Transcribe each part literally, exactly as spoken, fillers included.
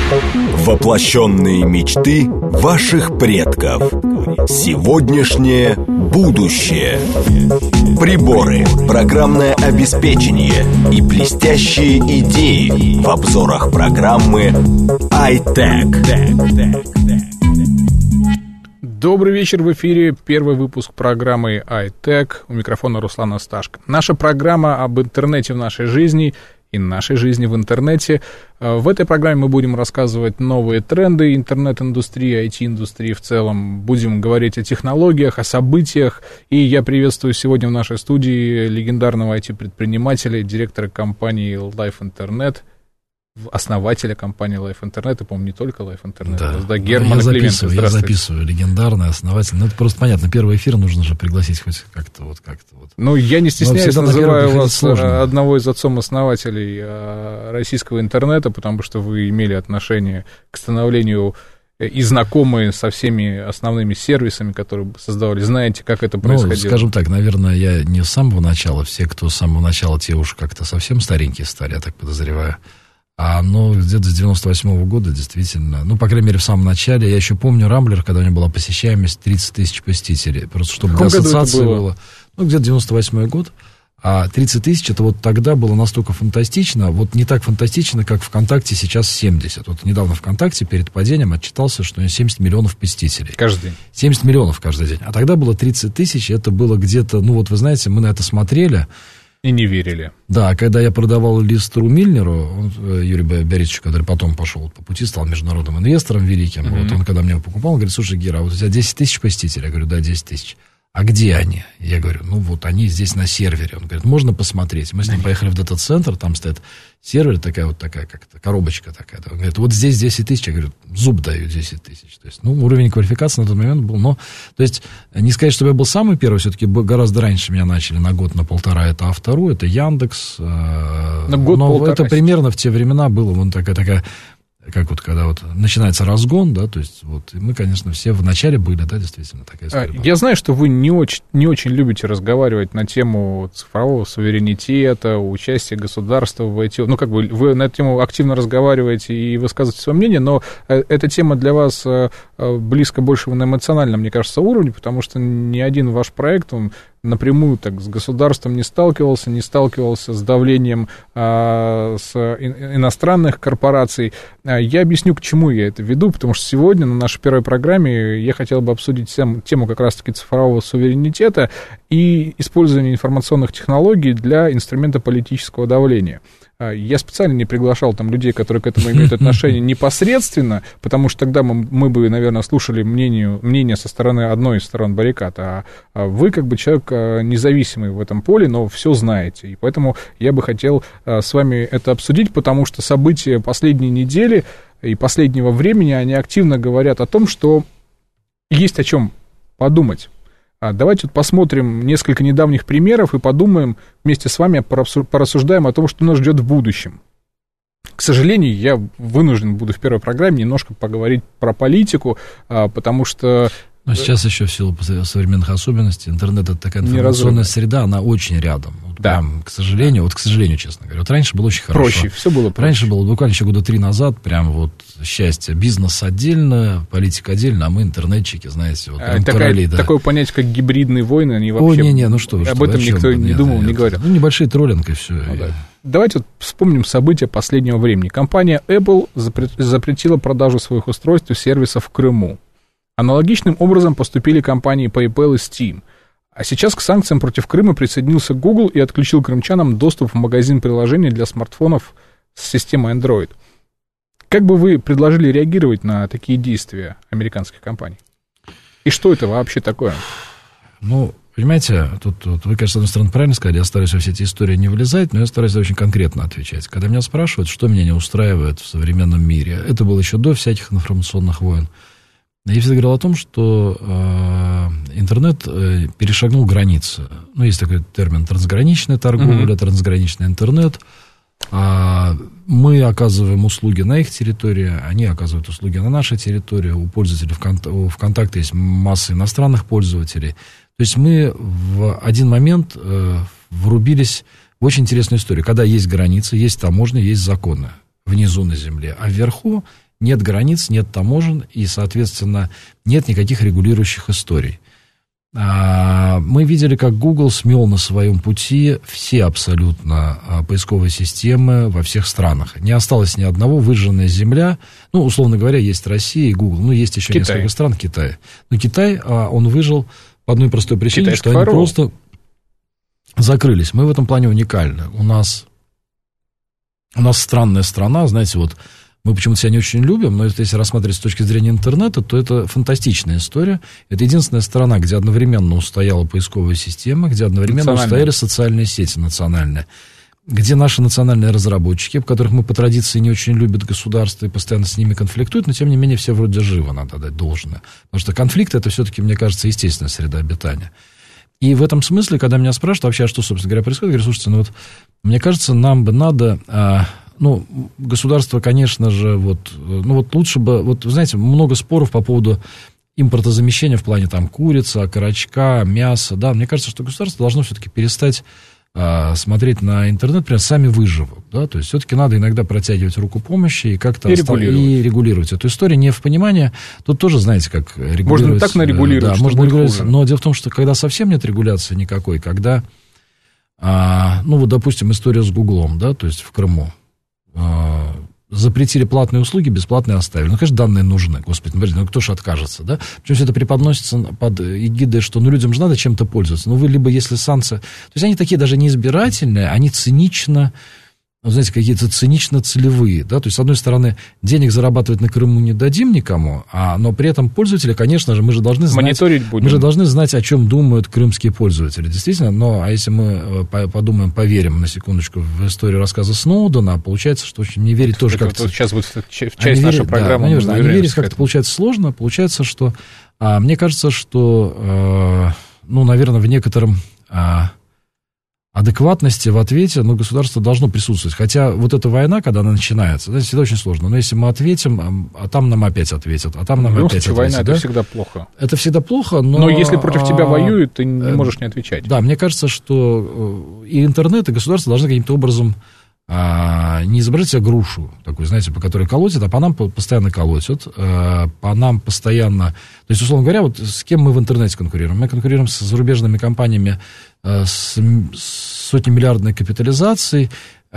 Воплощенные мечты ваших предков. Сегодняшнее будущее. Приборы, программное обеспечение и блестящие идеи в обзорах программы iTech. Добрый вечер, в эфире первый выпуск программы iTech. У микрофона Руслан Асташко. Наша программа об интернете в нашей жизни и нашей жизни в интернете. В этой программе мы будем рассказывать новые тренды интернет-индустрии, ай ти-индустрии в целом. Будем говорить о технологиях, о событиях. И я приветствую сегодня в нашей студии легендарного ай ти-предпринимателя, директора компании Life Internet, основателя компании Life Internet, и, по-моему, не только Life Internet, да, да, Германа я Клименко. записываю, я записываю, легендарный основатель. Ну, это просто понятно, первый эфир нужно же пригласить хоть как-то вот как-то вот. Ну, я не стесняюсь, называю вас сложно. одного из отцом-основателей российского интернета, потому что вы имели отношение к становлению и знакомы со всеми основными сервисами, которые создавали. Знаете, как это происходило? Ну, скажем так, наверное, я не с самого начала. Все, кто с самого начала, те уж как-то совсем старенькие стали, я так подозреваю. А, ну, где-то с девяносто восьмого года, действительно, ну, по крайней мере, в самом начале, я еще помню Рамблер, когда у него была посещаемость тридцать тысяч посетителей, просто чтобы для ассоциации было? было, ну, где-то девяносто восьмой год, а тридцать тысяч, это вот тогда было настолько фантастично, вот не так фантастично, как ВКонтакте сейчас семьдесят, вот недавно ВКонтакте перед падением отчитался, что у него семьдесят миллионов посетителей. Каждый день. семьдесят миллионов каждый день, а тогда было тридцать тысяч, это было где-то, ну, вот вы знаете, мы на это смотрели, и не верили. Да, когда я продавал Листеру Мильнеру, он, Юрий Борисович, который потом пошел по пути, стал международным инвестором великим, mm-hmm. вот он, когда меня покупал, он говорит: слушай, Гера, вот у тебя десять тысяч посетителей. Я говорю: да, десять тысяч. А где они? Я говорю: ну вот они здесь на сервере. Он говорит: можно посмотреть? Мы с ним поехали в дата-центр, там стоит сервер, такая вот такая, как-то коробочка такая. Он говорит: вот здесь десять тысяч. Я говорю: зуб даю десять тысяч. То есть, ну, уровень квалификации на тот момент был, но, то есть, не сказать, чтобы я был самый первый, все-таки гораздо раньше меня начали на год, на полтора, это Автору, это Яндекс. На год, но полтора. Это примерно в те времена было, вон такая, такая, как вот, когда вот начинается разгон, да, то есть, вот, и мы, конечно, все в начале были, да, действительно, такая история была. Я знаю, что вы не очень, не очень любите разговаривать на тему цифрового суверенитета, участия государства в ай ти. Ну, как бы, вы на эту тему активно разговариваете и высказываете свое мнение, но эта тема для вас близко больше на эмоциональном, мне кажется, уровне, потому что ни один ваш проект, он напрямую так с государством не сталкивался, не сталкивался с давлением а, с и, иностранных корпораций. А, я объясню, к чему я это веду, потому что сегодня на нашей первой программе я хотел бы обсудить тем, тему как раз-таки цифрового суверенитета и использования информационных технологий для инструмента политического давления. Я специально не приглашал там людей, которые к этому имеют отношение непосредственно, потому что тогда мы, мы бы, наверное, слушали мнение, мнение со стороны одной из сторон баррикад, а вы как бы человек независимый в этом поле, но все знаете, и поэтому я бы хотел с вами это обсудить, потому что события последней недели и последнего времени, они активно говорят о том, что есть о чем подумать. Давайте вот посмотрим несколько недавних примеров и подумаем вместе с вами, порассуждаем о том, что нас ждет в будущем. К сожалению, я вынужден буду в первой программе немножко поговорить про политику, потому что... Но сейчас еще в силу современных особенностей интернет — это такая информационная среда, она очень рядом. Вот да. Прям, к сожалению, вот к сожалению, честно говоря. Вот раньше было очень хорошо. Проще, все было проще. Раньше было буквально еще года три назад, прям вот счастье. Бизнес отдельно, политика отдельно, а мы интернетчики, знаете, вот прям Такая, короли, да. Такое понятие, как гибридные войны, они вообще... О, не-не, ну что вы, об что, этом никто не нет, думал, нет, не говорил. Ну, небольшие троллинг и все. Ну, да. Давайте вот вспомним события последнего времени. Компания Apple запретила продажу своих устройств и сервисов в Крыму. Аналогичным образом поступили компании PayPal и Steam. А сейчас к санкциям против Крыма присоединился Google и отключил крымчанам доступ в магазин приложений для смартфонов с системой Android. Как бы вы предложили реагировать на такие действия американских компаний? И что это вообще такое? Ну, понимаете, тут, тут вы, конечно, с одной стороны, правильно сказали, я стараюсь во все эти истории не влезать, но я стараюсь очень конкретно отвечать. Когда меня спрашивают, что меня не устраивает в современном мире, это было еще до всяких информационных войн. Я всегда говорил о том, что э, интернет э, перешагнул границы. Ну, есть такой термин трансграничная торговля, mm-hmm. трансграничный интернет. А мы оказываем услуги на их территории, они оказывают услуги на нашей территории. У пользователей у ВКонтакте есть масса иностранных пользователей. То есть мы в один момент э, врубились в очень интересную историю. Когда есть границы, есть таможня, есть законы внизу на земле, а вверху нет границ, нет таможен, и, соответственно, нет никаких регулирующих историй. Мы видели, как Google смел на своем пути все абсолютно поисковые системы во всех странах. Не осталось ни одного, выжженная земля. Ну, условно говоря, есть Россия и Google, ну, есть еще Китай. Несколько стран, Китай. Но Китай, он выжил по одной простой причине, Китайский что они фарол. Просто закрылись. Мы в этом плане уникальны. У нас, у нас странная страна, знаете, вот мы почему-то себя не очень любим, но если рассматривать с точки зрения интернета, то это фантастичная история. Это единственная страна, где одновременно устояла поисковая система, где одновременно устояли социальные сети национальные, где наши национальные разработчики, которых мы по традиции не очень любят государство и постоянно с ними конфликтуют, но тем не менее все вроде живы, надо дать должное. Потому что конфликт — это все-таки, мне кажется, естественная среда обитания. И в этом смысле, когда меня спрашивают вообще, а что, собственно говоря, происходит, я говорю, слушайте, ну вот, мне кажется, нам бы надо... Ну, государство, конечно же, вот, ну, вот лучше бы, вот, вы знаете, много споров по поводу импортозамещения в плане там курицы, окорочка, мяса, да, мне кажется, что государство должно все-таки перестать а, смотреть на интернет, прям сами выживут, да, то есть все-таки надо иногда протягивать руку помощи и как-то и, остав... регулировать. и регулировать эту историю, не в понимании, тут тоже, знаете, как регулировать. Можно так нарегулировать, да, можно регулировать, хуже. Но дело в том, что когда совсем нет регуляции никакой, когда, а, ну, вот, допустим, история с Гуглом, да, то есть в Крыму, запретили платные услуги, бесплатные оставили. Ну, конечно, данные нужны, господи, ну, кто же откажется, да? Причем все это преподносится под эгидой, что, ну, людям же надо чем-то пользоваться. Ну, вы либо, если санкции... То есть они такие даже не избирательные, они цинично... знаете, какие-то цинично-целевые, да, то есть, с одной стороны, денег зарабатывать на Крыму не дадим никому, а, но при этом пользователи, конечно же, мы же должны знать... Мониторить будем. Мы же должны знать, о чем думают крымские пользователи, действительно, но, а если мы подумаем, поверим, на секундочку, в историю рассказа Сноудена, получается, что очень не верить тоже как-то... Вот сейчас будет часть нашей верить, программы. Да, они, они верить как-то получается сложно, получается, что... А, мне кажется, что, а, ну, наверное, в некотором... А, адекватности в ответе, ну, государство должно присутствовать. Хотя вот эта война, когда она начинается, это всегда очень сложно. Но если мы ответим, а там нам опять ответят, а там нам ну, опять ответят. Война, да? Это всегда плохо. Это всегда плохо, но... Но если против тебя воюют, ты не можешь не отвечать. Да, мне кажется, что и интернет, и государство должны каким-то образом а, не изображать себе грушу, такую, знаете, по которой колотят, а по нам постоянно колотят, а, по нам постоянно... То есть, условно говоря, вот с кем мы в интернете конкурируем? Мы конкурируем с зарубежными компаниями с сотнемиллиардной капитализацией,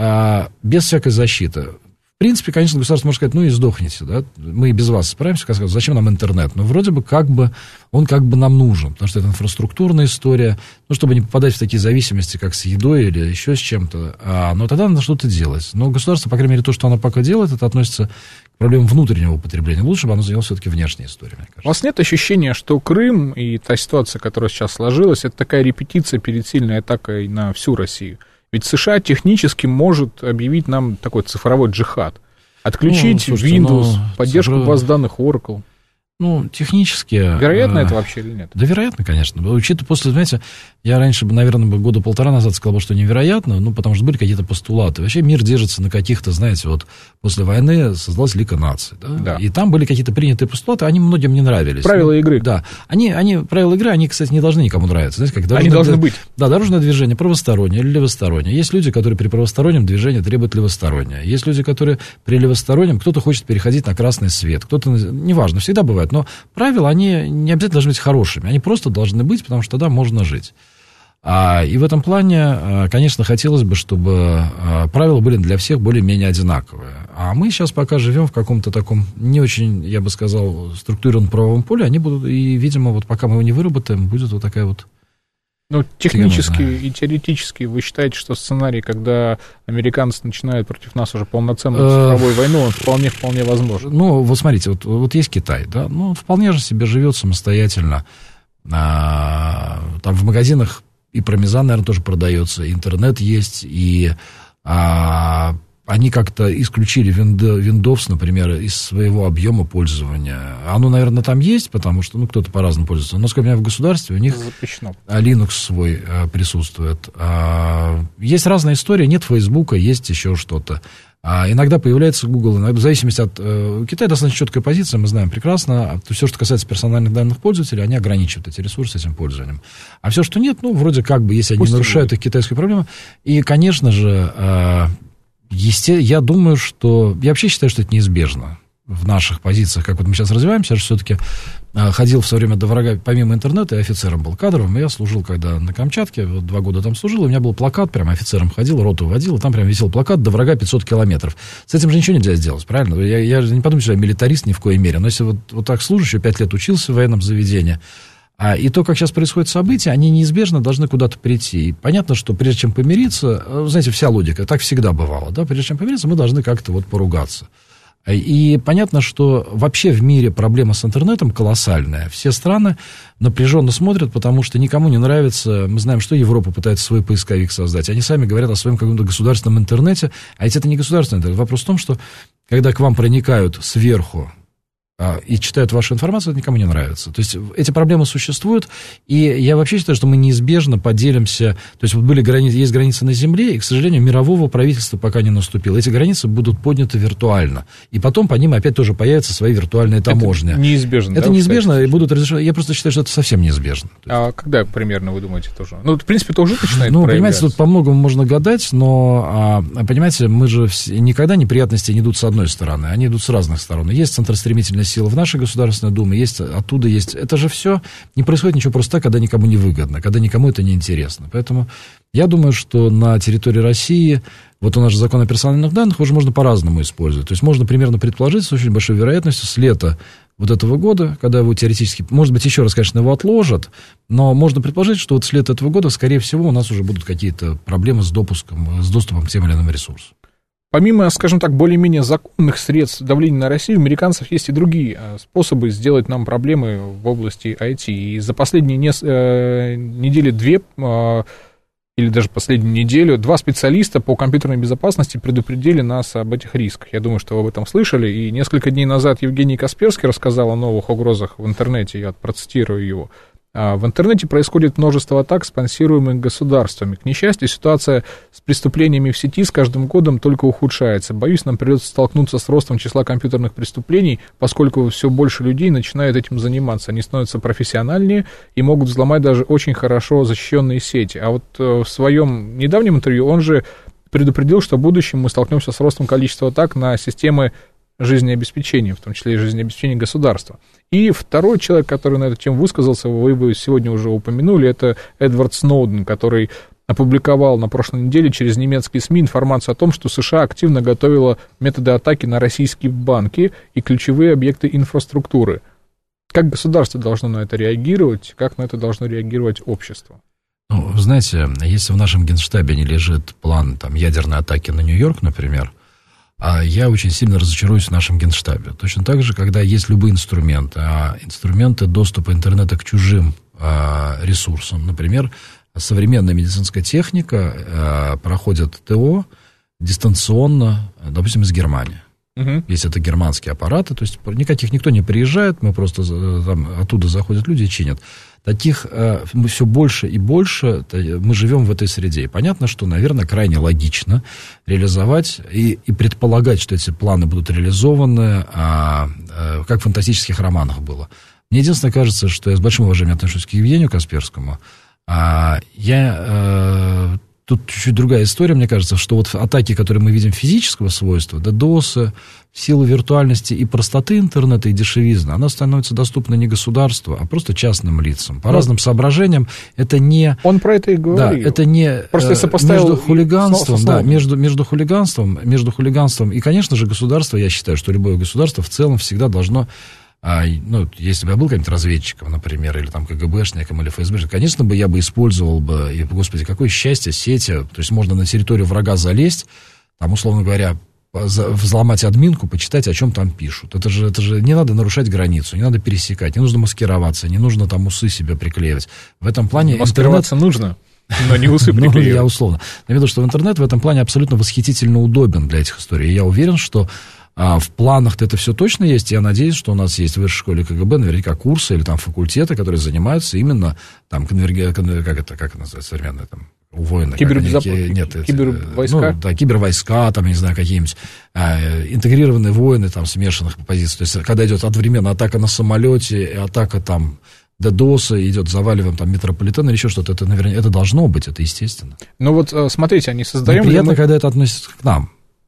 без всякой защиты. В принципе, конечно, государство может сказать, ну и сдохните, да, мы и без вас справимся, как сказать, зачем нам интернет? Но вроде бы как бы он как бы нам нужен, потому что это инфраструктурная история, ну, чтобы не попадать в такие зависимости, как с едой или еще с чем-то, а, но тогда надо что-то делать. Но государство, по крайней мере, то, что оно пока делает, это относится к проблемам внутреннего употребления. Лучше бы оно занялось все-таки внешней историей, мне кажется. У вас нет ощущения, что Крым и та ситуация, которая сейчас сложилась, это такая репетиция перед сильной атакой на всю Россию? Ведь США технически может объявить нам такой цифровой джихад. Отключить ну, слушайте, Windows, ну, поддержку цифровой... баз данных Oracle. Ну, технически... Вероятно а... это вообще или нет? Да, вероятно, конечно. Учитывая после, знаете, я раньше, наверное, бы года полтора назад сказал, что невероятно, ну, потому что были какие-то постулаты. Вообще мир держится на каких-то, знаете, вот после войны создалась Лига наций, да? Да. И там были какие-то принятые постулаты, они многим не нравились. Правила ну, игры. Да. Они, они, правила игры, они, кстати, не должны никому нравиться. Знаете, как они должны д... быть. Да, дорожное движение правостороннее или левостороннее. Есть люди, которые при правостороннем движении требуют левостороннее. Есть люди, которые при левостороннем, кто-то хочет переходить на красный свет, кто-то, неважно, всегда бывает, но правила, они не обязательно должны быть хорошими, они просто должны быть, потому что тогда можно жить. А, и в этом плане, конечно, хотелось бы, чтобы правила были для всех более-менее одинаковые. А мы сейчас пока живем в каком-то таком не очень, я бы сказал, структурированном правовом поле, они будут, и, видимо, вот пока мы его не выработаем, будет вот такая вот... Ну, технически и теоретически вы считаете, что сценарий, когда американцы начинают против нас уже полноценную цифровую войну, он вполне-вполне возможен? Ну, вот смотрите, вот, вот есть Китай, да, ну, он вполне же себе живет самостоятельно. А, там в магазинах и пармезан, наверное, тоже продается, интернет есть, и а, они как-то исключили Windows, например, из своего объема пользования. Оно, наверное, там есть, потому что, ну, кто-то по-разному пользуется. Но, скажем, в государстве у них запрещено. Linux свой а, присутствует. А, есть разная история, нет Фейсбука, есть еще что-то. А иногда появляется Google, иногда, в зависимости от... У Китая достаточно четкая позиция, мы знаем прекрасно. Все, что касается персональных данных пользователей, они ограничивают эти ресурсы этим пользованием. А все, что нет, ну, вроде как бы, если Пусть они нарушают их китайскую проблему. И, конечно же, есте... я думаю, что... Я вообще считаю, что это неизбежно. в наших позициях, как вот мы сейчас развиваемся, я же все-таки ходил в свое время до врага, помимо интернета, и офицером был кадровым, и я служил, когда на Камчатке, вот два года там служил, у меня был плакат, прям офицером ходил, роту водил, и там прям висел плакат «До врага пятьсот километров». С этим же ничего нельзя сделать, правильно? Я, я же не подумаю, что я милитарист ни в коей мере, но если вот, вот так служащий, пять лет учился в военном заведении, а, и то, как сейчас происходят события, они неизбежно должны куда-то прийти. И понятно, что прежде чем помириться, знаете, вся логика, так всегда бывало, да, прежде чем помириться, мы должны как-то вот поругаться. И понятно, что вообще в мире проблема с интернетом колоссальная. Все страны напряженно смотрят, потому что никому не нравится. Мы знаем, что Европа пытается свой поисковик создать. Они сами говорят о своем каком-то государственном интернете. А ведь это не государственный интернет. Вопрос в том, что когда к вам проникают сверху и читают вашу информацию, это никому не нравится. То есть эти проблемы существуют, и я вообще считаю, что мы неизбежно поделимся. То есть вот были границы, есть границы на Земле, и, к сожалению, мирового правительства пока не наступило. Эти границы будут подняты виртуально, и потом по ним опять тоже появятся свои виртуальные таможни. Это неизбежно. Это да, неизбежно, и будут разрешены. Я просто считаю, что это совсем неизбежно. А когда примерно вы думаете тоже? Ну, в принципе, это уже начинает Ну, проявляться. понимаете, тут по многому можно гадать, но, понимаете, мы же все, никогда неприятности не идут с одной стороны, они идут с разных сторон. Есть центростремительная сила в нашей государственной Думе, есть, оттуда есть. Это же все не происходит ничего просто так, когда никому не выгодно, когда никому это не интересно. Поэтому я думаю, что на территории России, вот у нас же закон о персональных данных, уже можно по-разному использовать. То есть можно примерно предположить с очень большой вероятностью с лета вот этого года, когда его теоретически, может быть, еще раз, конечно, его отложат, но можно предположить, что вот с лета этого года, скорее всего, у нас уже будут какие-то проблемы с допуском, с доступом к тем или иным ресурсам. Помимо, скажем так, более-менее законных средств давления на Россию, у американцев есть и другие способы сделать нам проблемы в области ай ти. И за последние нес... э, недели две, э, или даже последнюю неделю, два специалиста по компьютерной безопасности предупредили нас об этих рисках. Я думаю, что вы об этом слышали. И несколько дней назад Евгений Касперский рассказал о новых угрозах в интернете. Я процитирую его. В интернете происходит множество атак, спонсируемых государствами. К несчастью, ситуация с преступлениями в сети с каждым годом только ухудшается. Боюсь, нам придется столкнуться с ростом числа компьютерных преступлений, поскольку все больше людей начинают этим заниматься. Они становятся профессиональнее и могут взломать даже очень хорошо защищенные сети. А вот в своем недавнем интервью он же предупредил, что в будущем мы столкнемся с ростом количества атак на системы жизнеобеспечения, в том числе и жизнеобеспечения государства. И второй человек, который на эту тему высказался, вы его сегодня уже упомянули, это Эдвард Сноуден, который опубликовал на прошлой неделе через немецкие СМИ информацию о том, что США активно готовила методы атаки на российские банки и ключевые объекты инфраструктуры. Как государство должно на это реагировать, как на это должно реагировать общество? Ну, вы знаете, если в нашем генштабе не лежит план там, ядерной атаки на Нью-Йорк, например, а я очень сильно разочаруюсь в нашем генштабе. Точно так же, когда есть любые инструменты, а инструменты доступа интернета к чужим а, ресурсам, например, современная медицинская техника а, проходит ТО дистанционно, допустим, из Германии. Угу. Если это германские аппараты, то есть никаких никто не приезжает, мы просто там, оттуда заходят люди и чинят. Таких э, мы все больше и больше, мы живем в этой среде. И понятно, что, наверное, крайне логично реализовать и, и предполагать, что эти планы будут реализованы, а, а, как в фантастических романах было. Мне единственное кажется, что я с большим уважением отношусь к Евгению Касперскому. А, я... А, Тут чуть-чуть другая история, мне кажется, что вот атаки, которые мы видим физического свойства, ддосы, в силу виртуальности и простоты интернета, и дешевизны, она становится доступна не государству, а просто частным лицам. По Но разным соображениям это не... Он про это и говорил. Да, это не... Просто сопоставил между хулиганством, да, между, между хулиганством, между хулиганством и, конечно же, государство, я считаю, что любое государство в целом всегда должно... А, ну, если бы я был каким-то разведчиком, например, или там КГБшником, или ФСБшником, конечно бы я бы использовал бы, и, господи, какое счастье, сети, то есть можно на территорию врага залезть, там, условно говоря, взломать админку, почитать, о чем там пишут. Это же, это же не надо нарушать границу, не надо пересекать, не нужно маскироваться, не нужно там усы себе приклеивать. В этом плане... Маскироваться интернет... нужно, но не усы приклеивать. Ну, я условно. Я видел, что в интернет в этом плане абсолютно восхитительно удобен для этих историй. И я уверен, что А в планах-то это все точно есть. Я надеюсь, что у нас есть в высшей школе КГБ наверняка курсы или там факультеты, которые занимаются именно там, конверги... как это, как это называется, современное там, у воина. Кибербезопасность. Нет, кибервойска. Ну, да, кибервойска, там, не знаю, какие-нибудь а, интегрированные воины, там, смешанных позиций. То есть, когда идет одновременно атака на самолете и атака там ддоса, идет заваливаем там метрополитен или еще что-то, это, наверное, это должно быть, это естественно. Ну вот, смотрите, они создают... Приятно, мы... когда это относится к нам.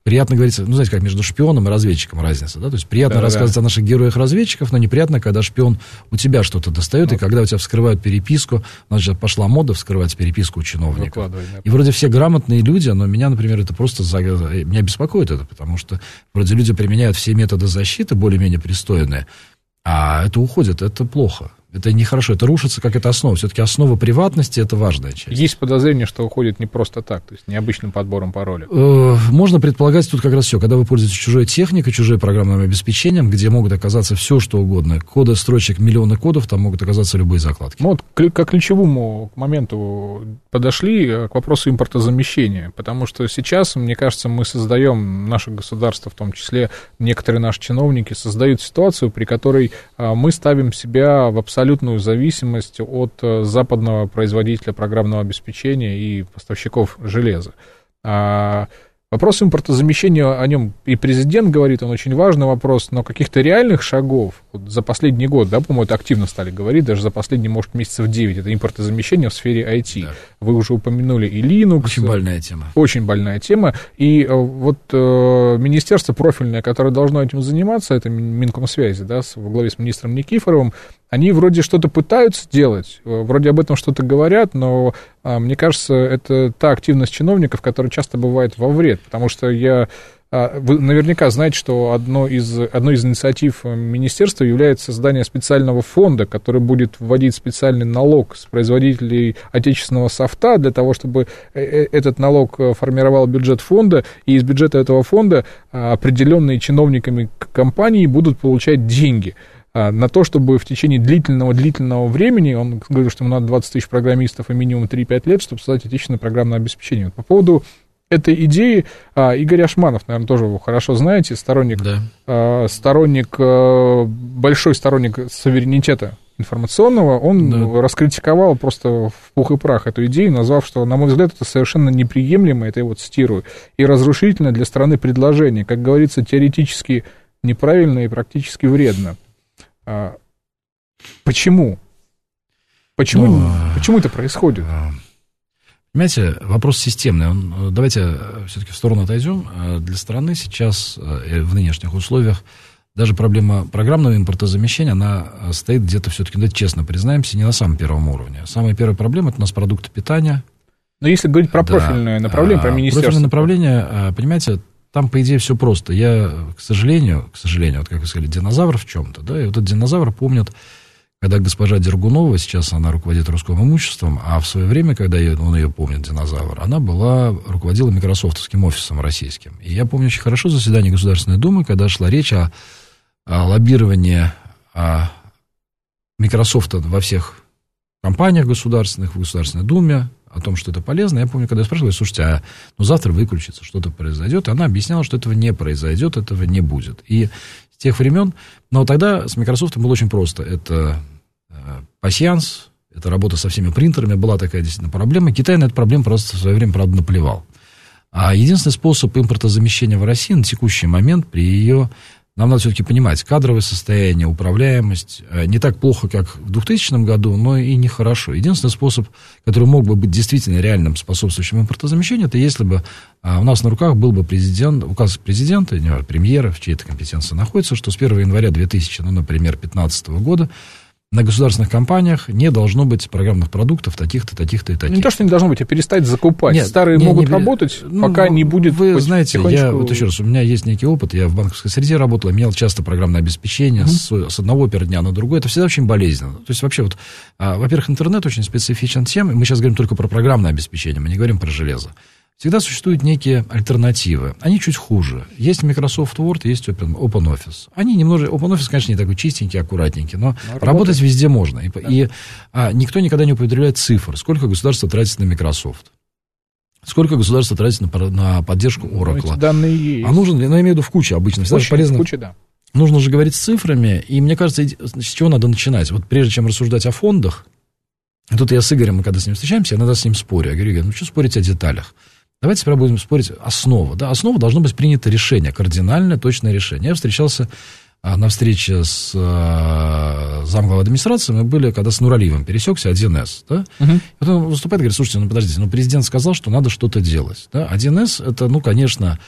приятно говорить, ну, знаете, как между шпионом и разведчиком разница, да, то есть приятно да, рассказывать да. о наших героях-разведчиков, но неприятно, когда шпион у тебя что-то достает, вот. И когда у тебя вскрывают переписку, значит, пошла мода вскрывать переписку у чиновников. Да. И вроде все грамотные люди, но меня, например, это просто, за... меня беспокоит это, потому что вроде люди применяют все методы защиты более-менее пристойные, а это уходит, это плохо. Это нехорошо, это рушится как это основа. Все-таки основа приватности – это важная часть. Есть подозрение, что уходит не просто так, то есть необычным подбором пароля. Можно предполагать тут как раз все. Когда вы пользуетесь чужой техникой, чужим программным обеспечением, где могут оказаться все, что угодно. Коды строчек, миллионы кодов, там могут оказаться любые закладки. Ну, вот к ключевому моменту подошли, к вопросу импортозамещения. Потому что сейчас, мне кажется, мы создаем, наше государство, в том числе некоторые наши чиновники, создают ситуацию, при которой мы ставим себя в абсолютно абсолютную зависимость от западного производителя программного обеспечения и поставщиков железа. А вопрос импортозамещения, о нем и президент говорит, он очень важный вопрос, но каких-то реальных шагов вот за последний год, да, по-моему, это активно стали говорить, даже за последние, может, месяцев девять, это импортозамещение в сфере ай ти. Да. Вы уже упомянули и Linux. Очень больная тема. Очень больная тема. И вот э, министерство профильное, которое должно этим заниматься, это Минкомсвязи, да, во главе с министром Никифоровым, они вроде что-то пытаются делать, вроде об этом что-то говорят, но, а, мне кажется, это та активность чиновников, которая часто бывает во вред, потому что я... А, вы наверняка знаете, что одно из, одной из инициатив министерства является создание специального фонда, который будет вводить специальный налог с производителей отечественного софта для того, чтобы этот налог формировал бюджет фонда, и из бюджета этого фонда определенные чиновниками компании будут получать деньги на то, чтобы в течение длительного-длительного времени, он говорил, что ему надо двадцать тысяч программистов и минимум три-пять лет, чтобы создать отечественное программное обеспечение. По поводу этой идеи Игорь Ашманов, наверное, тоже вы хорошо знаете, сторонник, да. сторонник, большой сторонник суверенитета информационного, он да. раскритиковал просто в пух и прах эту идею, назвав, что, на мой взгляд, это совершенно неприемлемо, это я вот цитирую, и разрушительно для страны предложение, как говорится, теоретически неправильно и практически вредно. А, почему? Почему, ну, почему это происходит? Понимаете, вопрос системный. Он, давайте все-таки в сторону отойдем. Для страны сейчас, в нынешних условиях, даже проблема программного импортозамещения, она стоит где-то все-таки, давайте честно признаемся, не на самом первом уровне. Самая первая проблема – это у нас продукты питания. Но если говорить про да, профильное направление, про министерство. Профильное направление, понимаете, там, по идее, все просто. Я, к сожалению, к сожалению, вот как вы сказали, динозавр в чем-то, да, и вот этот динозавр помнит, когда госпожа Дергунова, сейчас она руководит Роскомимуществом, а в свое время, когда он ее помнит, динозавр, она была, руководила Мicrosoftовским офисом российским. И я помню очень хорошо заседание Государственной Думы, когда шла речь о, о лоббировании о Microsoft во всех компаниях государственных, в Государственной Думе, о том, что это полезно. Я помню, когда я спрашивал, слушайте, а ну, завтра выключится, что-то произойдет. Она объясняла, что этого не произойдет, этого не будет. И с тех времен... Но тогда с Microsoft было очень просто. Это э, пасьянс, это работа со всеми принтерами. Была такая действительно проблема. Китай на эту проблему просто в свое время, правда, наплевал. А единственный способ импортозамещения в России на текущий момент при ее... Нам надо все-таки понимать, кадровое состояние, управляемость не так плохо, как в двухтысячном году, но и нехорошо. Единственный способ, который мог бы быть действительно реальным способствующим импортозамещению, это если бы у нас на руках был бы президент, указ президента, не важно, премьера, в чьей-то компетенции находится, что с первого января две тысячи, ну, например, пятнадцатого года на государственных компаниях не должно быть программных продуктов таких-то, таких-то и таких. Не то, что не должно быть, а перестать закупать. Нет, Старые не, могут не, работать, ну, пока не будет... Вы знаете, я, вот еще раз, у меня есть некий опыт, я в банковской среде работал, имел часто программное обеспечение mm-hmm. с, с одного опердня на другой, это всегда очень болезненно. То есть вообще вот, а, во-первых, интернет очень специфичен тем, мы сейчас говорим только про программное обеспечение, мы не говорим про железо. Всегда существуют некие альтернативы. Они чуть хуже. Есть Microsoft Word, есть OpenOffice. Они немножко... OpenOffice, конечно, не такой чистенький, аккуратненький, но, но работать везде можно. И, да. и а, никто никогда не употребляет цифр. Сколько государство тратит на Microsoft? Сколько государство тратит на, на поддержку Oracle? Ну, эти данные есть. А нужен, ну, я имею в виду в куче обычно. Всегда Очень полезно. В куче, да. Нужно же говорить с цифрами. И мне кажется, с чего надо начинать? Вот прежде чем рассуждать о фондах, тут я с Игорем, мы когда с ним встречаемся, я иногда с ним спорю. Я говорю, Игорь, ну что спорить о деталях? Давайте теперь будем спорить основа. Да? Основа должно быть принято решение, кардинальное, точное решение. Я встречался а, на встрече с а, замглавой администрации, мы были, когда с Нуралиевым пересекся один эс. Да? Угу. И вот он выступает и говорит, слушайте, ну подождите, ну президент сказал, что надо что-то делать. Да? один эс, это, ну, конечно,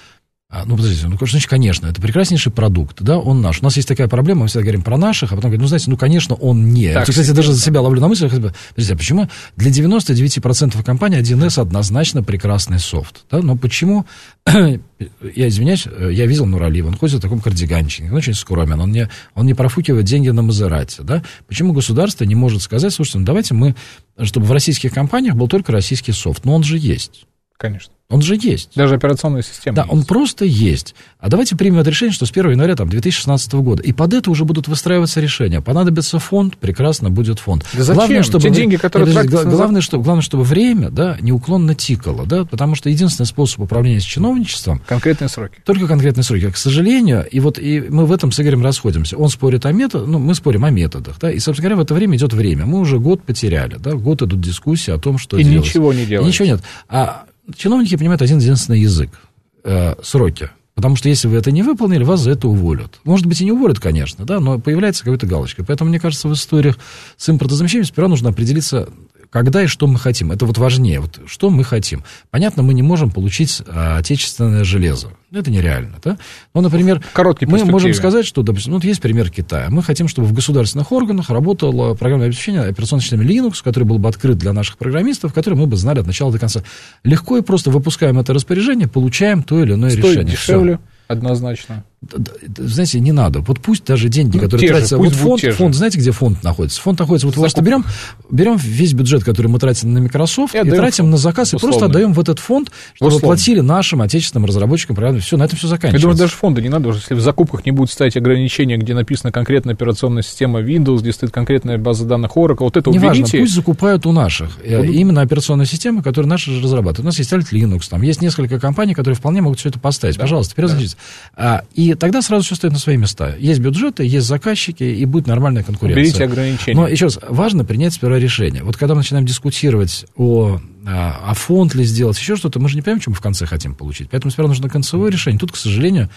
А, ну, подождите, ну, значит, конечно, это прекраснейший продукт, да, он наш. У нас есть такая проблема, мы всегда говорим про наших, а потом говорим, ну, знаете, ну, конечно, он не. Так, кстати, даже за себя ловлю на мысли, подождите, а почему для девяноста девяти процентов компаний один эс однозначно прекрасный софт, да, но почему, я извиняюсь, я видел Нуралиева, он ходит в таком кардиганчике, он очень скромен, он не, он не профукивает деньги на Мазерате, да, почему государство не может сказать, слушайте, ну, давайте мы, чтобы в российских компаниях был только российский софт, но он же есть. Конечно. Он же есть. Даже операционная система. Да, есть. Он просто есть. А давайте примем это решение, что с первого января там, две тысячи шестнадцатого года. И под это уже будут выстраиваться решения. Понадобится фонд, прекрасно будет фонд. Да зачем? Главное, чтобы те деньги, которые тратятся... Главное, чтобы, главное, чтобы время, да, неуклонно тикало, да, потому что единственный способ управления с чиновничеством... Конкретные сроки. Только конкретные сроки. К сожалению, и вот и мы в этом с Игорем расходимся. Он спорит о методах, ну, мы спорим о методах, да, и, собственно говоря, в это время идет время. Мы уже год потеряли, да, год идут дискуссии о том, что и делать. И ничего не делать. Ничего нет. А чиновники понимают один единственный язык э, – сроки. Потому что если вы это не выполнили, вас за это уволят. Может быть, и не уволят, конечно, да, но появляется какая-то галочка. Поэтому, мне кажется, в историях с импортозамещением сперва нужно определиться, когда и что мы хотим. Это вот важнее. Вот что мы хотим. Понятно, мы не можем получить а, отечественное железо. Это нереально, да? Ну, например, мы можем сказать, что, допустим, ну, вот есть пример Китая. Мы хотим, чтобы в государственных органах работало программное обеспечение операционной системы Linux, который был бы открыт для наших программистов, который мы бы знали от начала до конца. Легко и просто выпускаем это распоряжение, получаем то или иное Стоит решение. Дешевле. Все. Однозначно. Знаете, не надо. Вот пусть даже деньги, ну, которые тратятся... Вот фонд, фонд, знаете, где фонд находится? Фонд находится... Вот просто берем, берем весь бюджет, который мы тратим на Microsoft, и, и тратим на заказ, условно. И просто отдаем в этот фонд, чтобы условно. Платили нашим отечественным разработчикам. Правильно? Все, на этом все заканчивается. Я думаю, даже фонда не надо. Если в закупках не будут ставить ограничения, где написана конкретная операционная система Windows, где стоит конкретная база данных Oracle, вот это уберите. Неважно, пусть закупают у наших. Буду... Именно операционная система, которую наши же разрабатывают. У нас есть Alt Linux, там есть несколько компаний, которые вполне могут все это поставить. Да? Пожалуйста, перезагрузите. Да. И тогда сразу все стоит на свои места. Есть бюджеты, есть заказчики, и будет нормальная конкуренция. Берите ограничения. Но еще раз, важно принять сперва решение. Вот когда мы начинаем дискутировать о, о фонд ли сделать, еще что-то, мы же не понимаем, что мы в конце хотим получить. Поэтому сперва нужно концевое решение. Тут, к сожалению,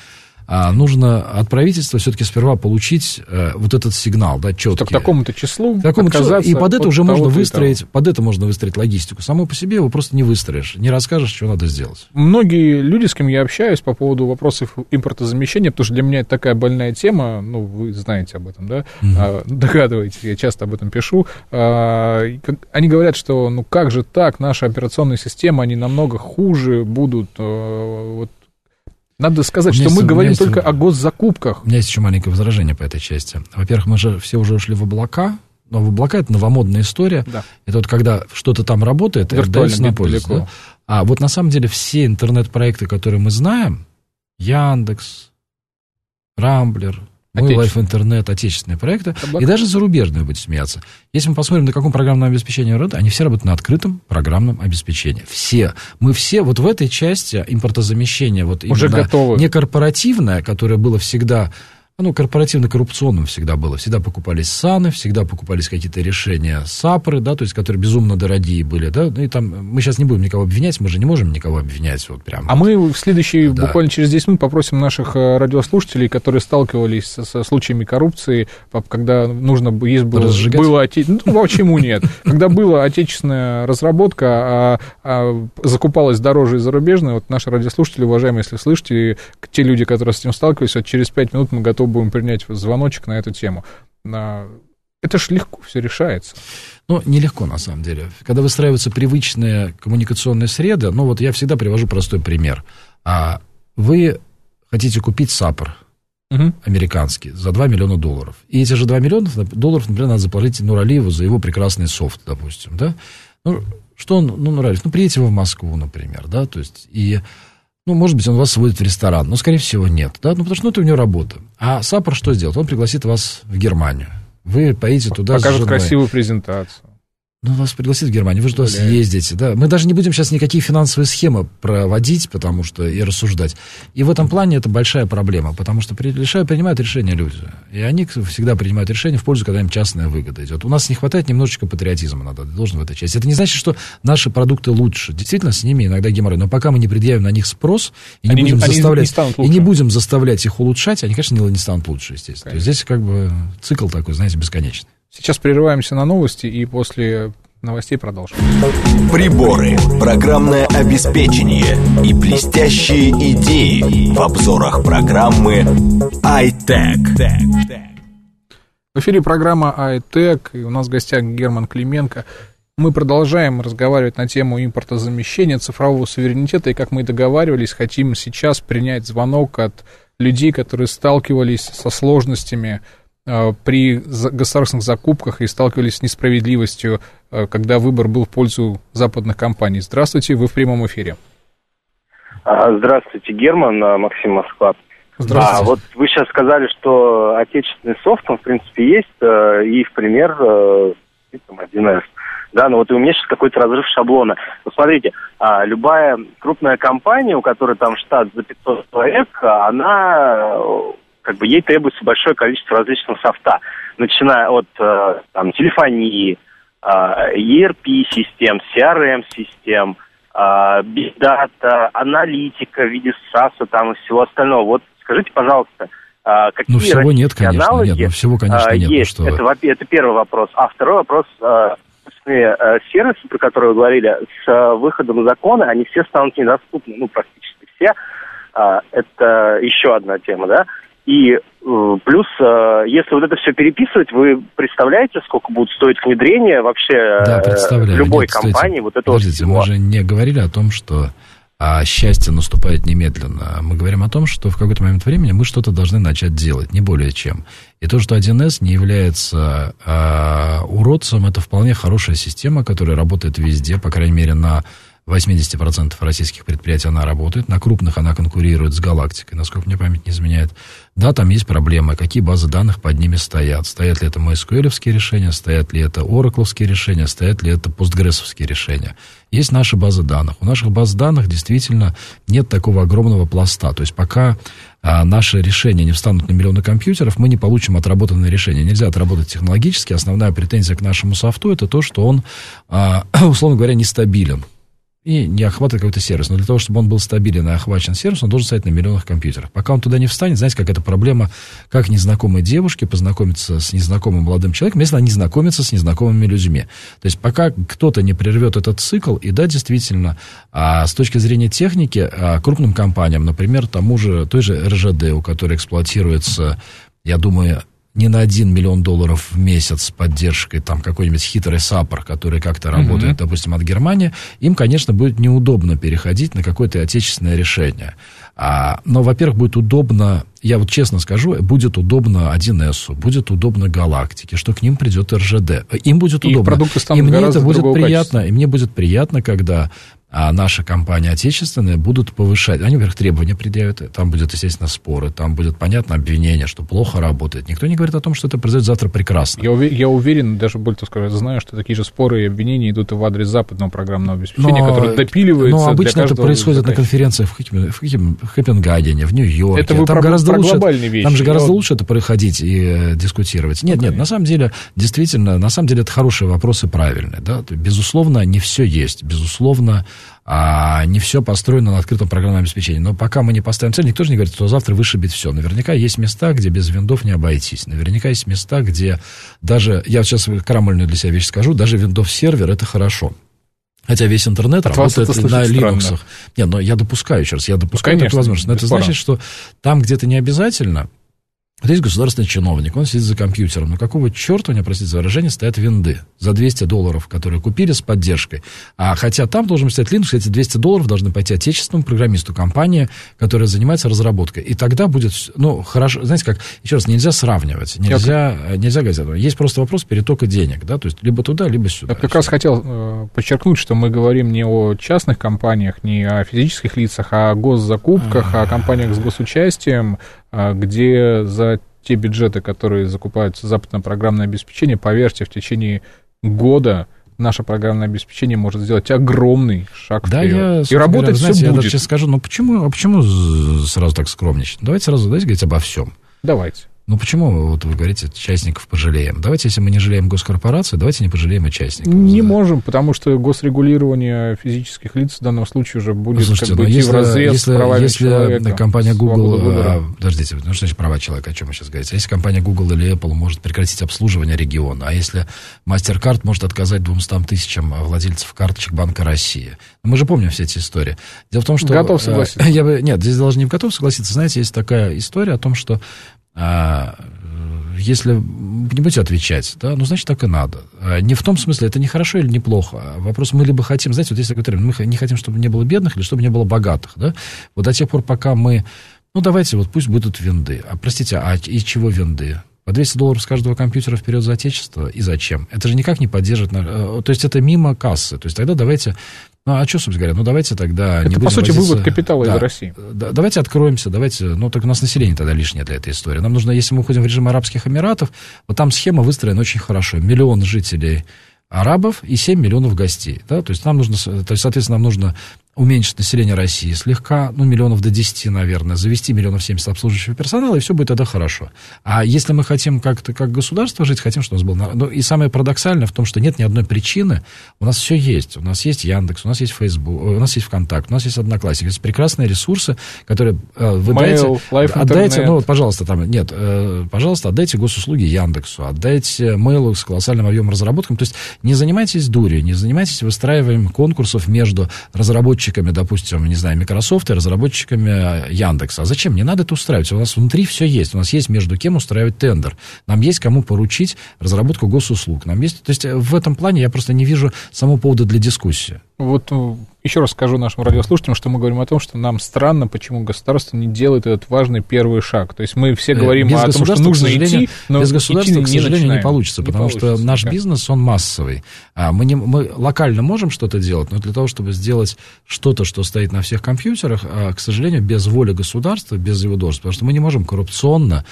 нужно от правительства все-таки сперва получить э, вот этот сигнал, да, четкий. К такому-то числу к такому числу, и под это уже можно выстроить, под это можно выстроить логистику. Само по себе его просто не выстроишь, не расскажешь, что надо сделать. Многие люди, с кем я общаюсь по поводу вопросов импортозамещения, потому что для меня это такая больная тема, ну, вы знаете об этом, да, mm-hmm. догадываетесь, я часто об этом пишу. Они говорят, что, ну, как же так, наши операционные системы, они намного хуже будут, вот. Надо сказать, что мы говорим есть, только о госзакупках. У меня есть еще маленькое возражение по этой части. Во-первых, мы же все уже ушли в облака, но в облака это новомодная история. Да. Это вот когда что-то там работает, это дается на пользу. Да? А вот на самом деле все интернет-проекты, которые мы знаем, Яндекс, Рамблер, Мой Лайф Интернет, отечественные проекты, Таблак. И даже зарубежные, будете смеяться. Если мы посмотрим, на каком программном обеспечении работают, они все работают на открытом программном обеспечении. Все. Мы все вот в этой части импортозамещения, вот уже готовы. Не корпоративное, которое было всегда... Ну, корпоративно-коррупционным всегда было. Всегда покупались САНы, всегда покупались какие-то решения САПРы, да, то есть, которые безумно дорогие были, да, ну, и там, мы сейчас не будем никого обвинять, мы же не можем никого обвинять, вот прям. А вот. Мы в следующий, да. буквально через десять минут попросим наших радиослушателей, которые сталкивались со, со случаями коррупции, когда нужно есть было, было оте... ну, почему нет? Когда была отечественная разработка, а, а закупалась дороже и зарубежная, вот наши радиослушатели, уважаемые, если слышите, те люди, которые с этим сталкивались, вот через пять минут мы готовы будем принять звоночек на эту тему. Это ж легко все решается. Ну, нелегко, на самом деле. Когда выстраиваются привычные коммуникационные среды, ну, вот я всегда привожу простой пример. А вы хотите купить САПР угу. американский за два миллиона долларов. И эти же два миллиона долларов, например, надо заплатить Нуралиеву за его прекрасный софт, допустим, да? Ну, что он, ну, Нуралиев, ну, приедете вы в Москву, например, да, то есть, и... Ну, может быть, он вас сводит в ресторан, но, скорее всего, нет, да, ну, потому что ну, это у него работа. А САПР что сделает? Он пригласит вас в Германию. Вы поедете туда с женой. Покажет красивую презентацию. Ну, вас пригласит в Германию, вы же туда съездите, да. Мы даже не будем сейчас никакие финансовые схемы проводить, потому что и рассуждать. И в этом плане это большая проблема, потому что решают, принимают решения люди. И они всегда принимают решения в пользу, когда им частная выгода идет. У нас не хватает немножечко патриотизма, надо, должен в этой части. Это не значит, что наши продукты лучше. Действительно, с ними иногда геморрой. Но пока мы не предъявим на них спрос, и не, будем, не, заставлять, не, и не будем заставлять их улучшать, они, конечно, не, не станут лучше, естественно. То есть здесь как бы цикл такой, знаете, бесконечный. Сейчас прерываемся на новости, и после новостей продолжим. Приборы, программное обеспечение и блестящие идеи в обзорах программы iTech. В эфире программа iTech, и у нас в гостях Герман Клименко. Мы продолжаем разговаривать на тему импортозамещения, цифрового суверенитета, и, как мы и договаривались, хотим сейчас принять звонок от людей, которые сталкивались со сложностями э, при за- государственных закупках и сталкивались с несправедливостью, э, когда выбор был в пользу западных компаний. Здравствуйте, вы в прямом эфире. Здравствуйте, Герман, Максим, Москва. Здравствуйте. А, вот вы сейчас сказали, что отечественный софт, он, в принципе, есть, э, и, в пример, э, там, один эс. Да, но вот и у меня сейчас какой-то разрыв шаблона. Вот смотрите, а, любая крупная компания, у которой там штат за пятьсот человек, она, как бы, ей требуется большое количество различного софта, начиная от э, там, телефонии, э, и эр пи-систем, си ар эм-систем, Big Data, аналитика в виде САСа там и всего остального. Вот скажите, пожалуйста, какие ну, всего нет, конечно, аналоги нет, ну, всего, конечно, нет, есть? Ну, это, это первый вопрос. А второй вопрос, сервисы, про которые вы говорили, с выходом закона, они все станут недоступны, ну, практически все. Это еще одна тема, да? И плюс, если вот это все переписывать, вы представляете, сколько будет стоить внедрение вообще да, в любой Нет, компании стойте, вот этого подождите, всего? Мы же не говорили о том, что а, счастье наступает немедленно. Мы говорим о том, что в какой-то момент времени мы что-то должны начать делать, не более чем. И то, что один эс не является а, уродцем, это вполне хорошая система, которая работает везде, по крайней мере, на восемьдесят процентов российских предприятий она работает, на крупных она конкурирует с Галактикой, насколько мне память не изменяет. Да, там есть проблемы, какие базы данных под ними стоят. Стоят ли это MySQL-овские решения, стоят ли это Oracle-овские решения, стоят ли это Postgres-овские решения. Есть наши базы данных. У наших баз данных действительно нет такого огромного пласта. То есть пока а, наши решения не встанут на миллионы компьютеров, мы не получим отработанные решения. Нельзя отработать технологически. Основная претензия к нашему софту — это то, что он, а, условно говоря, нестабилен и не охватывает какой-то сервис. Но для того, чтобы он был стабилен и охвачен сервис, он должен стоять на миллионах компьютеров. Пока он туда не встанет, знаете, как это проблема, как незнакомой девушке познакомиться с незнакомым молодым человеком, если она не знакомится с незнакомыми людьми. То есть пока кто-то не прервет этот цикл, и да, действительно, а, с точки зрения техники, а, крупным компаниям, например, тому же, той же эр жэ дэ, у которой эксплуатируется, я думаю, не на один миллион долларов в месяц с поддержкой там какой-нибудь хитрый саппор, который как-то mm-hmm. работает, допустим, от Германии, им, конечно, будет неудобно переходить на какое-то отечественное решение. А, но, во-первых, будет удобно, я вот честно скажу, будет удобно один эсу, будет удобно Галактике, что к ним придет эр жэ дэ. Им будет и удобно. Продукты станут и мне гораздо это будет другого приятно, качества. И мне будет приятно, когда а наши компании отечественные будут повышать. Они, во-первых, требования предъявят, там будет, естественно, споры, там будет, понятно, обвинение, что плохо работает. Никто не говорит о том, что это произойдет завтра прекрасно. Я, увер, я уверен, даже более того скажу, знаю, что такие же споры и обвинения идут и в адрес западного программного обеспечения, но, которое допиливается. Но обычно для это происходит на конференциях в, Хиппен, в Копенгагене, в Нью-Йорке. Это вы там про, гораздо про лучше, глобальные вещи. Там же гораздо я... лучше это проходить и э, дискутировать. Нет, okay. нет, на самом деле, действительно, на самом деле это хорошие вопросы, правильные. Да? Безусловно, не все есть. Безусловно, а не все построено на открытом программном обеспечении. Но пока мы не поставим цель, никто же не говорит, что завтра вышибет все. Наверняка есть места, где без виндов не обойтись. Наверняка есть места, где даже, я сейчас крамольную для себя вещь скажу, даже виндов-сервер — это хорошо. Хотя весь интернет От работает на Linux. Странно. Нет, но я допускаю, еще раз, я допускаю ну, конечно, эту возможность. Но это значит, что там где-то не обязательно. Вот есть государственный чиновник, он сидит за компьютером. Но какого черта у него, простите за выражение, стоят винды за двести долларов, которые купили с поддержкой. А хотя там должен стоять Linux, эти двести долларов должны пойти отечественному программисту, компании, которая занимается разработкой. И тогда будет, ну, хорошо, знаете как, еще раз, нельзя сравнивать, нельзя, Я... нельзя говорить этого. Есть просто вопрос перетока денег, да, то есть либо туда, либо сюда. Я как раз хотел э, подчеркнуть, что мы говорим не о частных компаниях, не о физических лицах, а о госзакупках, о компаниях с госучастием, где за те бюджеты, которые закупаются западное программное обеспечение, поверьте, в течение года наше программное обеспечение может сделать огромный шаг да, вперед. Я, и работать знаете, все я будет. даже сейчас скажу, ну почему, а почему сразу так скромничать? Давайте сразу давайте говорить обо всем. Давайте. Ну, почему, вот вы говорите, частников пожалеем? Давайте, если мы не жалеем госкорпорации, давайте не пожалеем и частников. Не можем, потому что госрегулирование физических лиц в данном случае уже будет Слушайте, как бы идти в разрез с правами если человека. Компания Google... А, подождите, ну что значит права человека, о чем вы сейчас говорите? А если компания Google или Apple может прекратить обслуживание региона, а если MasterCard может отказать двумстам тысячам владельцев карточек Банка России? Мы же помним все эти истории. Дело в том, что... Готов согласиться. Я бы, нет, здесь даже не готов согласиться. Знаете, есть такая история о том, что а, если не будете отвечать, да, ну, значит, так и надо. А, не в том смысле, это не хорошо или не плохо. Вопрос, мы либо хотим, знаете, вот есть такой термин, мы не хотим, чтобы не было бедных, или чтобы не было богатых, да. Вот до тех пор, пока мы, ну, давайте, вот пусть будут винды. А, простите, а и чего винды? По двести долларов с каждого компьютера вперед за отечество? И зачем? Это же никак не поддержит... То есть, это мимо кассы. То есть, тогда давайте... Ну, а что, собственно говоря, ну, давайте тогда... Это, не по сути, возиться... вывод капитала да. из России. Да, давайте откроемся, давайте... Ну, так у нас население тогда лишнее для этой истории. Нам нужно, если мы уходим в режим Арабских Эмиратов, вот там схема выстроена очень хорошо. Миллион жителей арабов и семь миллионов гостей. Да? То есть, нам нужно... То есть, соответственно, нам нужно уменьшить население России слегка, ну, миллионов до десяти, наверное, завести миллионов семьдесят обслуживающего персонала, и все будет тогда хорошо. А если мы хотим как-то как государство жить, хотим, чтобы у нас было... Ну, и самое парадоксальное в том, что нет ни одной причины, у нас все есть. У нас есть Яндекс, у нас есть Facebook, у нас есть ВКонтакте, у нас есть Одноклассники. Есть прекрасные ресурсы, которые э, вы Mail, дайте... Отдайте, ну, пожалуйста, там, нет, э, пожалуйста, отдайте госуслуги Яндексу, отдайте Mail с колоссальным объемом разработкам. То есть не занимайтесь дурью, не занимайтесь выстраиванием конкурсов между разработчиками, допустим, не знаю, Microsoft и разработчиками Яндекса. А зачем? Не надо это устраивать. У нас внутри все есть. У нас есть между кем устраивать тендер. Нам есть кому поручить разработку госуслуг. Нам есть... То есть в этом плане я просто не вижу самого повода для дискуссии. Вот еще раз скажу нашим радиослушателям, что мы говорим о том, что нам странно, почему государство не делает этот важный первый шаг. То есть мы все говорим без о том, что нужно идти, но без государства, идти к сожалению, не, не получится, не потому получится, что наш да. бизнес, он массовый. Мы, не, мы локально можем что-то делать, но для того, чтобы сделать что-то, что стоит на всех компьютерах, к сожалению, без воли государства, без его должности, потому что мы не можем коррупционно,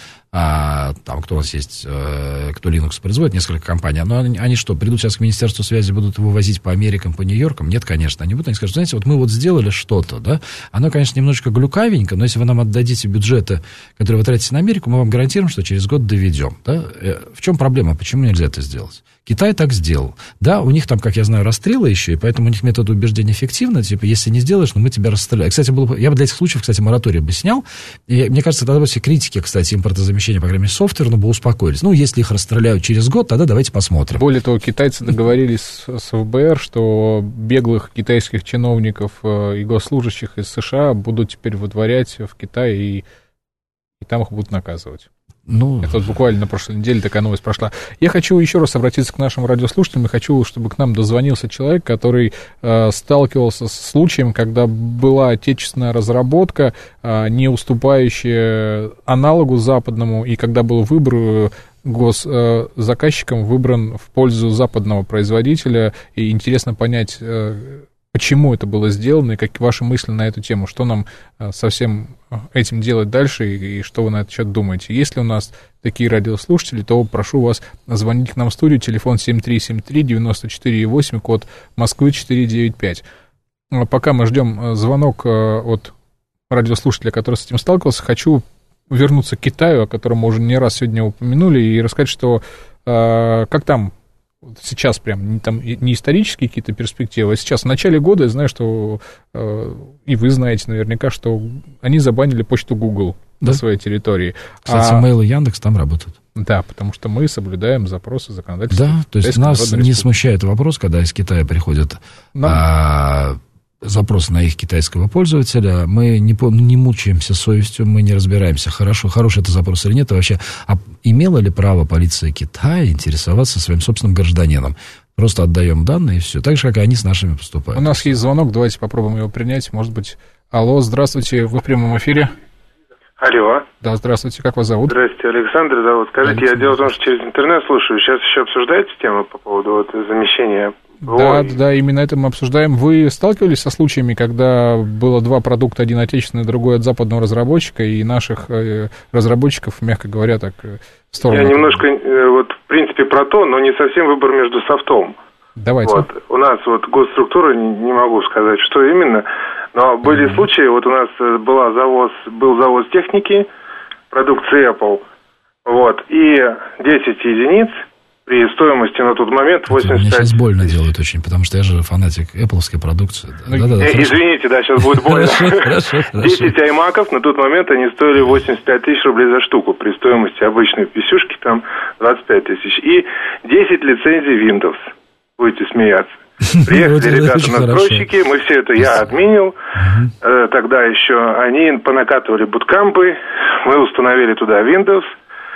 а, там, кто у нас есть, кто Linux производит, несколько компаний, но они, они что, придут сейчас к Министерству связи, будут его возить по Америкам, по Нью-Йоркам? Нет, конечно, они будут, они скажут, знаете, вот мы вот сделали что-то, да, оно, конечно, немножечко глюкавенько, но если вы нам отдадите бюджеты, которые вы тратите на Америку, мы вам гарантируем, что через год доведем, да. В чем проблема, почему нельзя это сделать? Китай так сделал. Да, у них там, как я знаю, расстрелы еще, и поэтому у них метод убеждения эффективно, типа, если не сделаешь, ну, мы тебя расстреляем. Кстати, было, я бы для этих случаев, кстати, мораторий бы снял, и мне кажется, тогда бы все критики, кстати, импортозамещения, по крайней мере, софтверно бы успокоились. Ну, если их расстреляют через год, тогда давайте посмотрим. Более того, китайцы договорились с, с ФБР, что беглых китайских чиновников и госслужащих из США будут теперь выдворять в Китай, и, и там их будут наказывать. Ну... Это вот буквально на прошлой неделе такая новость прошла. Я хочу еще раз обратиться к нашим радиослушателям, и хочу, чтобы к нам дозвонился человек, который э, сталкивался с случаем, когда была отечественная разработка, э, не уступающая аналогу западному, и когда был выбор госзаказчиком выбран в пользу западного производителя, и интересно понять... Э, Почему это было сделано, и какие ваши мысли на эту тему? Что нам со всем этим делать дальше, и, и что вы на этот счет думаете? Если у нас такие радиослушатели, то прошу вас звонить к нам в студию. Телефон семь три семь три девять четыре восемь, код Москвы четыре девять пять. Пока мы ждем звонок от радиослушателя, который с этим сталкивался, хочу вернуться к Китаю, о котором мы уже не раз сегодня упомянули, и рассказать, что как там сейчас прям не, там, не исторические какие-то перспективы, а сейчас в начале года я знаю, что э, и вы знаете наверняка, что они забанили почту Google да? на своей территории. Кстати, а... Mail и Яндекс там работают. Да, потому что мы соблюдаем запросы законодательства. Да, то есть нас не смущает вопрос, когда из Китая приходят а, запросы на их китайского пользователя, мы не, не мучаемся совестью, мы не разбираемся, хорошо, хороший это запрос или нет, и вообще, а имела ли право полиция Китая интересоваться своим собственным гражданином? Просто отдаем данные и все, так же, как и они с нашими поступают. У нас есть звонок, давайте попробуем его принять, может быть. Алло, здравствуйте, вы в прямом эфире. Алло. Да, здравствуйте, как вас зовут? Здравствуйте, Александр зовут. Скажите, Александр. Я дело в том, что через интернет слушаю, сейчас еще обсуждаете тему по поводу вот замещения? Да, Ой. да, именно это мы обсуждаем. Вы сталкивались со случаями, когда было два продукта, один отечественный, другой от западного разработчика, и наших э, разработчиков, мягко говоря, так, в сторону... Я немножко, э, вот, в принципе, про то, но не совсем выбор между софтом. Давайте. Вот. У нас вот госструктура, не, не могу сказать, что именно, но были mm-hmm. случаи, вот у нас была завоз, был завоз техники, продукции Apple. Вот, и десять единиц при стоимости на тот момент восемьдесят пять. Мне сейчас больно делают очень, потому что я же фанатик Apple-овской продукции. Да, да, да, э, извините, да, сейчас будет больно. десять аймаков на тот момент они стоили восемьдесят пять тысяч рублей за штуку, при стоимости обычной писюшки там двадцать пять тысяч. И десять лицензий Windows. Будете смеяться. Приехали ребята-настройщики, мы все это, я отменил. Тогда еще они понакатывали буткампы, мы установили туда Windows.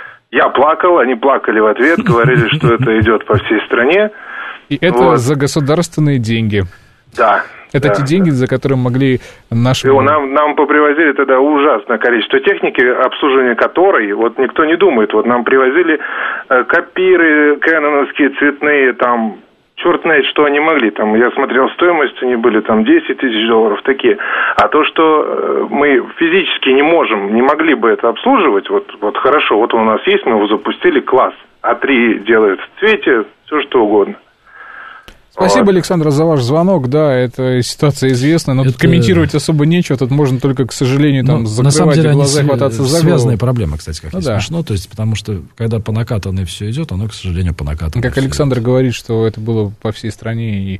Я плакал, они плакали в ответ, говорили, что это идет по всей стране. И это вот. За государственные деньги. Да. Это да, те деньги, да. за которые могли наши... Нам, нам попривозили тогда ужасное количество техники, обслуживание которой, вот никто не думает, вот нам привозили э, копиры кэноновские, цветные, там... Черт знает, что они могли. Там, я смотрел стоимость, они были там десять тысяч долларов такие. А то, что мы физически не можем, не могли бы это обслуживать, вот, вот хорошо, вот он у нас есть, мы его запустили, класс. а три делает в цвете, все что угодно. Спасибо, вот. Александр, за ваш звонок. Да, эта ситуация известна, но это... тут комментировать особо нечего. Тут можно только, к сожалению, там, ну, закрывать деле, глаза и хвататься за голову. Связанные проблемы, кстати, как ну, не да. смешно. То есть, потому что, когда по накатанной все идет, оно, к сожалению, по накатанной. Как Александр идет. Говорит, что это было по всей стране. И...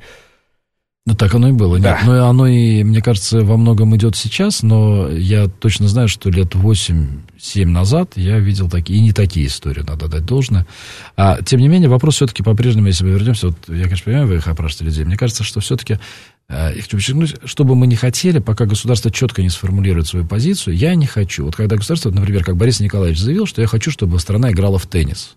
Ну, так оно и было. Да. Нет, но оно и, мне кажется, во многом идет сейчас, но я точно знаю, что лет восемь-семь назад я видел такие, и не такие истории, надо дать должное. А, тем не менее, вопрос все-таки по-прежнему, если мы вернемся, вот я, конечно, понимаю, вы их опрашиваете людей, мне кажется, что все-таки, я хочу подчеркнуть, что бы мы ни хотели, пока государство четко не сформулирует свою позицию, я не хочу. Вот когда государство, например, как Борис Николаевич заявил, что я хочу, чтобы страна играла в теннис.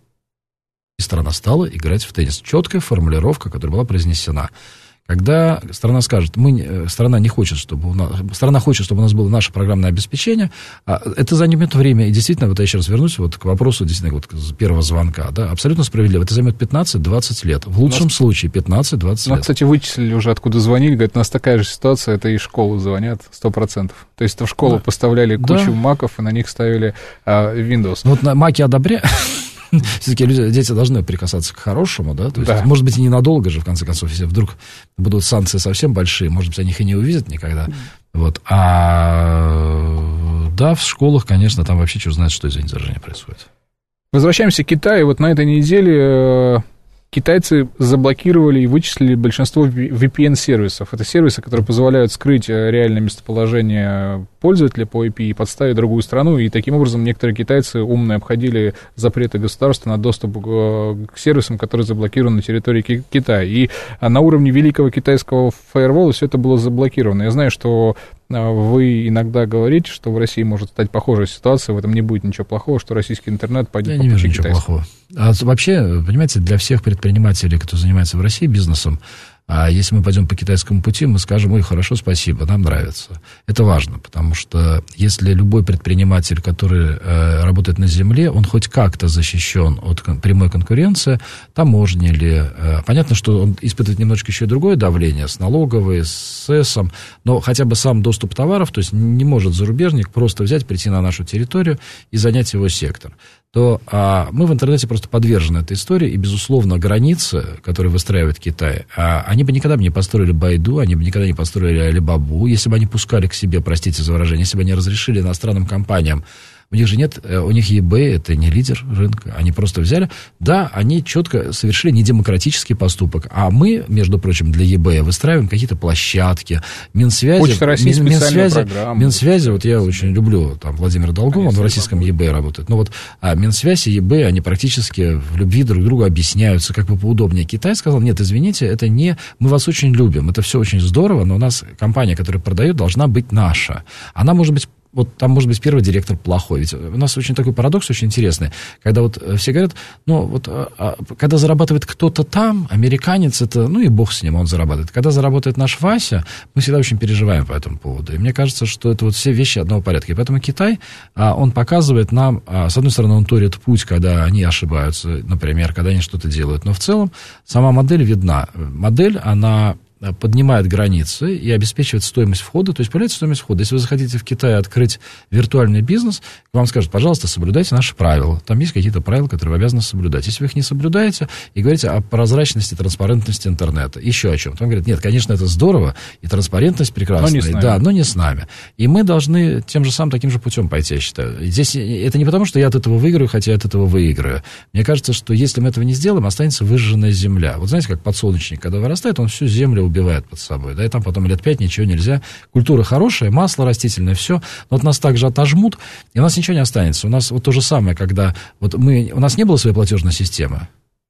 И страна стала играть в теннис. Четкая формулировка, которая была произнесена. Когда страна скажет, мы, страна не хочет, чтобы у нас, страна хочет, чтобы у нас было наше программное обеспечение, это займет время. И действительно, вот я еще раз вернусь вот к вопросу действительно вот первого звонка. Да, абсолютно справедливо. Это займет пятнадцать-двадцать лет. В лучшем нас, случае пятнадцать-двадцать лет. Нас, кстати, вычислили уже, откуда звонили. Говорят, у нас такая же ситуация, это из школы звонят, сто процентов. То есть в школу да. поставляли кучу да. маков, и на них ставили а, Windows. Вот на маки одобряют. Все-таки люди, дети должны прикасаться к хорошему, да? То есть, да. может быть, и ненадолго же, в конце концов, если вдруг будут санкции совсем большие, может быть, они их и не увидят никогда. Вот. А да, в школах, конечно, там вообще черт знает, что, извините за выражение, происходит. Возвращаемся к Китаю. Вот на этой неделе китайцы заблокировали и вычислили большинство ви пи эн-сервисов. Это сервисы, которые позволяют скрыть реальное местоположение пользователя по ай пи и подставить другую страну. И таким образом некоторые китайцы умно обходили запреты государства на доступ к сервисам, которые заблокированы на территории Китая. И на уровне великого китайского фаервола все это было заблокировано. Я знаю, что вы иногда говорите, что в России может стать похожая ситуация, в этом не будет ничего плохого, что российский интернет пойдет Я по не пути вижу ничего китайского. плохого. А вообще, понимаете, для всех предпринимателей, кто занимается в России бизнесом, а если мы пойдем по китайскому пути, мы скажем, ой, хорошо, спасибо, нам нравится. Это важно, потому что если любой предприниматель, который э, работает на земле, он хоть как-то защищен от кон- прямой конкуренции, таможни ли, э, понятно, что он испытывает немножечко еще и другое давление с налоговой, с СЭСом, но хотя бы сам доступ товаров, то есть не может зарубежник просто взять, прийти на нашу территорию и занять его сектор. То а, мы в интернете просто подвержены этой истории, и, безусловно, границы, которые выстраивает Китай, а, они бы никогда бы не построили Байду, они бы никогда не построили Алибабу, если бы они пускали к себе, простите за выражение, если бы они разрешили иностранным компаниям. У них же нет, у них eBay это не лидер рынка, они просто взяли, да, они четко совершили недемократический поступок, а мы, между прочим, для eBay выстраиваем какие-то площадки, Минсвязи, Почта России Мин, Минсвязи, программы. Минсвязи, вот я очень люблю там Владимира Долгова, он в российском eBay работает, но вот а Минсвязь и eBay, они практически в любви друг к другу объясняются, как бы поудобнее. Китай сказал, нет, извините, это не, мы вас очень любим, это все очень здорово, но у нас компания, которая продает, должна быть наша, она может быть вот там, может быть, первый директор плохой. Ведь у нас очень такой парадокс очень интересный, когда вот все говорят, ну, вот, а, когда зарабатывает кто-то там, американец, это, ну, и бог с ним, он зарабатывает. Когда заработает наш Вася, мы всегда очень переживаем по этому поводу. И мне кажется, что это вот все вещи одного порядка. И поэтому Китай, а, он показывает нам, а, с одной стороны, он торит путь, когда они ошибаются, например, когда они что-то делают. Но в целом сама модель видна. Модель, она поднимает границы и обеспечивает стоимость входа, то есть появляется стоимость входа. Если вы захотите в Китае открыть виртуальный бизнес, вам скажут, пожалуйста, соблюдайте наши правила. Там есть какие-то правила, которые вы обязаны соблюдать. Если вы их не соблюдаете и говорите о прозрачности, транспарентности интернета, еще о чем-то, он говорит, нет, конечно, это здорово, и транспарентность прекрасная, но не с нами. Да, но не с нами. И мы должны тем же самым, таким же путем пойти, я считаю. Здесь это не потому, что я от этого выиграю, хотя я от этого выиграю. Мне кажется, что если мы этого не сделаем, останется выжженная земля. Вот знаете, как подсолнечник, когда вырастает, он всю землю убивает под собой, да, и там потом лет пять ничего нельзя. Культура хорошая, масло растительное, все, но вот нас также отожмут, и у нас ничего не останется. У нас вот то же самое, когда вот мы, у нас не было своей платежной системы,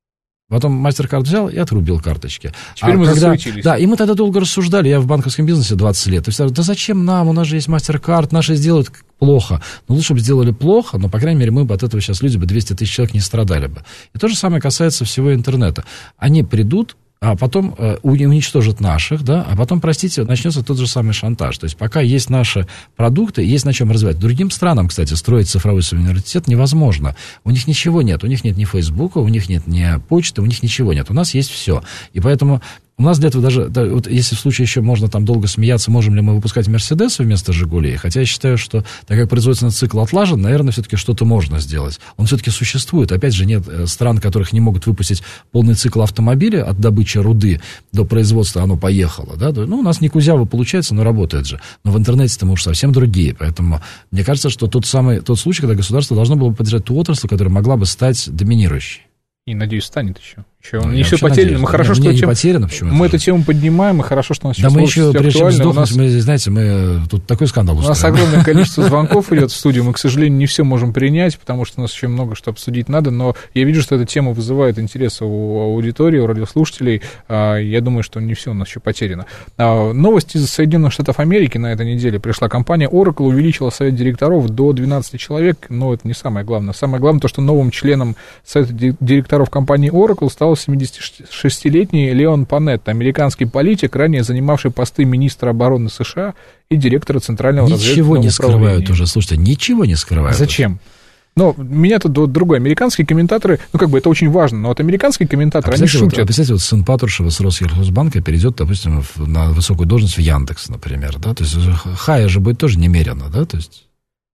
потом MasterCard взял и отрубил карточки. Теперь а мы когда, засуетились. Да, и мы тогда долго рассуждали, я в банковском бизнесе двадцать лет, то есть, да зачем нам, у нас же есть MasterCard, наши сделают плохо. Ну, лучше бы сделали плохо, но, по крайней мере, мы бы от этого сейчас люди бы двести тысяч человек не страдали бы. И то же самое касается всего интернета. Они придут, а потом э, уничтожат наших, да, а потом, простите, начнется тот же самый шантаж. То есть пока есть наши продукты, есть на чем развивать. Другим странам, кстати, строить цифровой суверенитет невозможно. У них ничего нет. У них нет ни Фейсбука, у них нет ни почты, у них ничего нет. У нас есть все. И поэтому у нас для этого даже, да, вот если в случае еще можно там долго смеяться, можем ли мы выпускать Мерседесы вместо Жигулей, хотя я считаю, что так как производственный цикл отлажен, наверное, все-таки что-то можно сделать. Он все-таки существует. Опять же, нет стран, которых не могут выпустить полный цикл автомобиля от добычи руды до производства, оно поехало. Да? Ну, у нас не кузяво получается, но работает же. Но в интернете-то мы уж совсем другие. Поэтому мне кажется, что тот самый, тот случай, когда государство должно было бы поддержать ту отрасль, которая могла бы стать доминирующей. И, надеюсь, станет еще. еще ну, не все потеряно. Мы хорошо, не, что не тем... потеряно, почему мы эту тему поднимаем, и хорошо, что у нас да сейчас мы еще, прежде чем сдохнуть, нас... мы, знаете, мы тут такой скандал устроим. У нас огромное количество звонков идет в студию. Мы, к сожалению, не все можем принять, потому что у нас еще много что обсудить надо. Но я вижу, что эта тема вызывает интерес у аудитории, у радиослушателей. Я думаю, что не все у нас еще потеряно. Новость из Соединенных Штатов Америки на этой неделе пришла. Компания Oracle увеличила совет директоров до двенадцати человек, но это не самое главное. Самое главное то, что новым членом совета директоров компании Oracle стал семидесятишестилетний Леон Панетта, американский политик, ранее занимавший посты министра обороны США и директора Центрального разведывательного управления. Ничего не скрывают уже, слушайте, ничего не скрывают. Зачем? Но меня тут другой. Американские комментаторы, ну, как бы это очень важно, но вот американские комментаторы, а они шутят. Вот, а представьте, вот сын Патрушева с Россельхозбанка перейдет, допустим, на высокую должность в Яндекс, например, да, то есть хая же будет тоже немерено, да, то есть...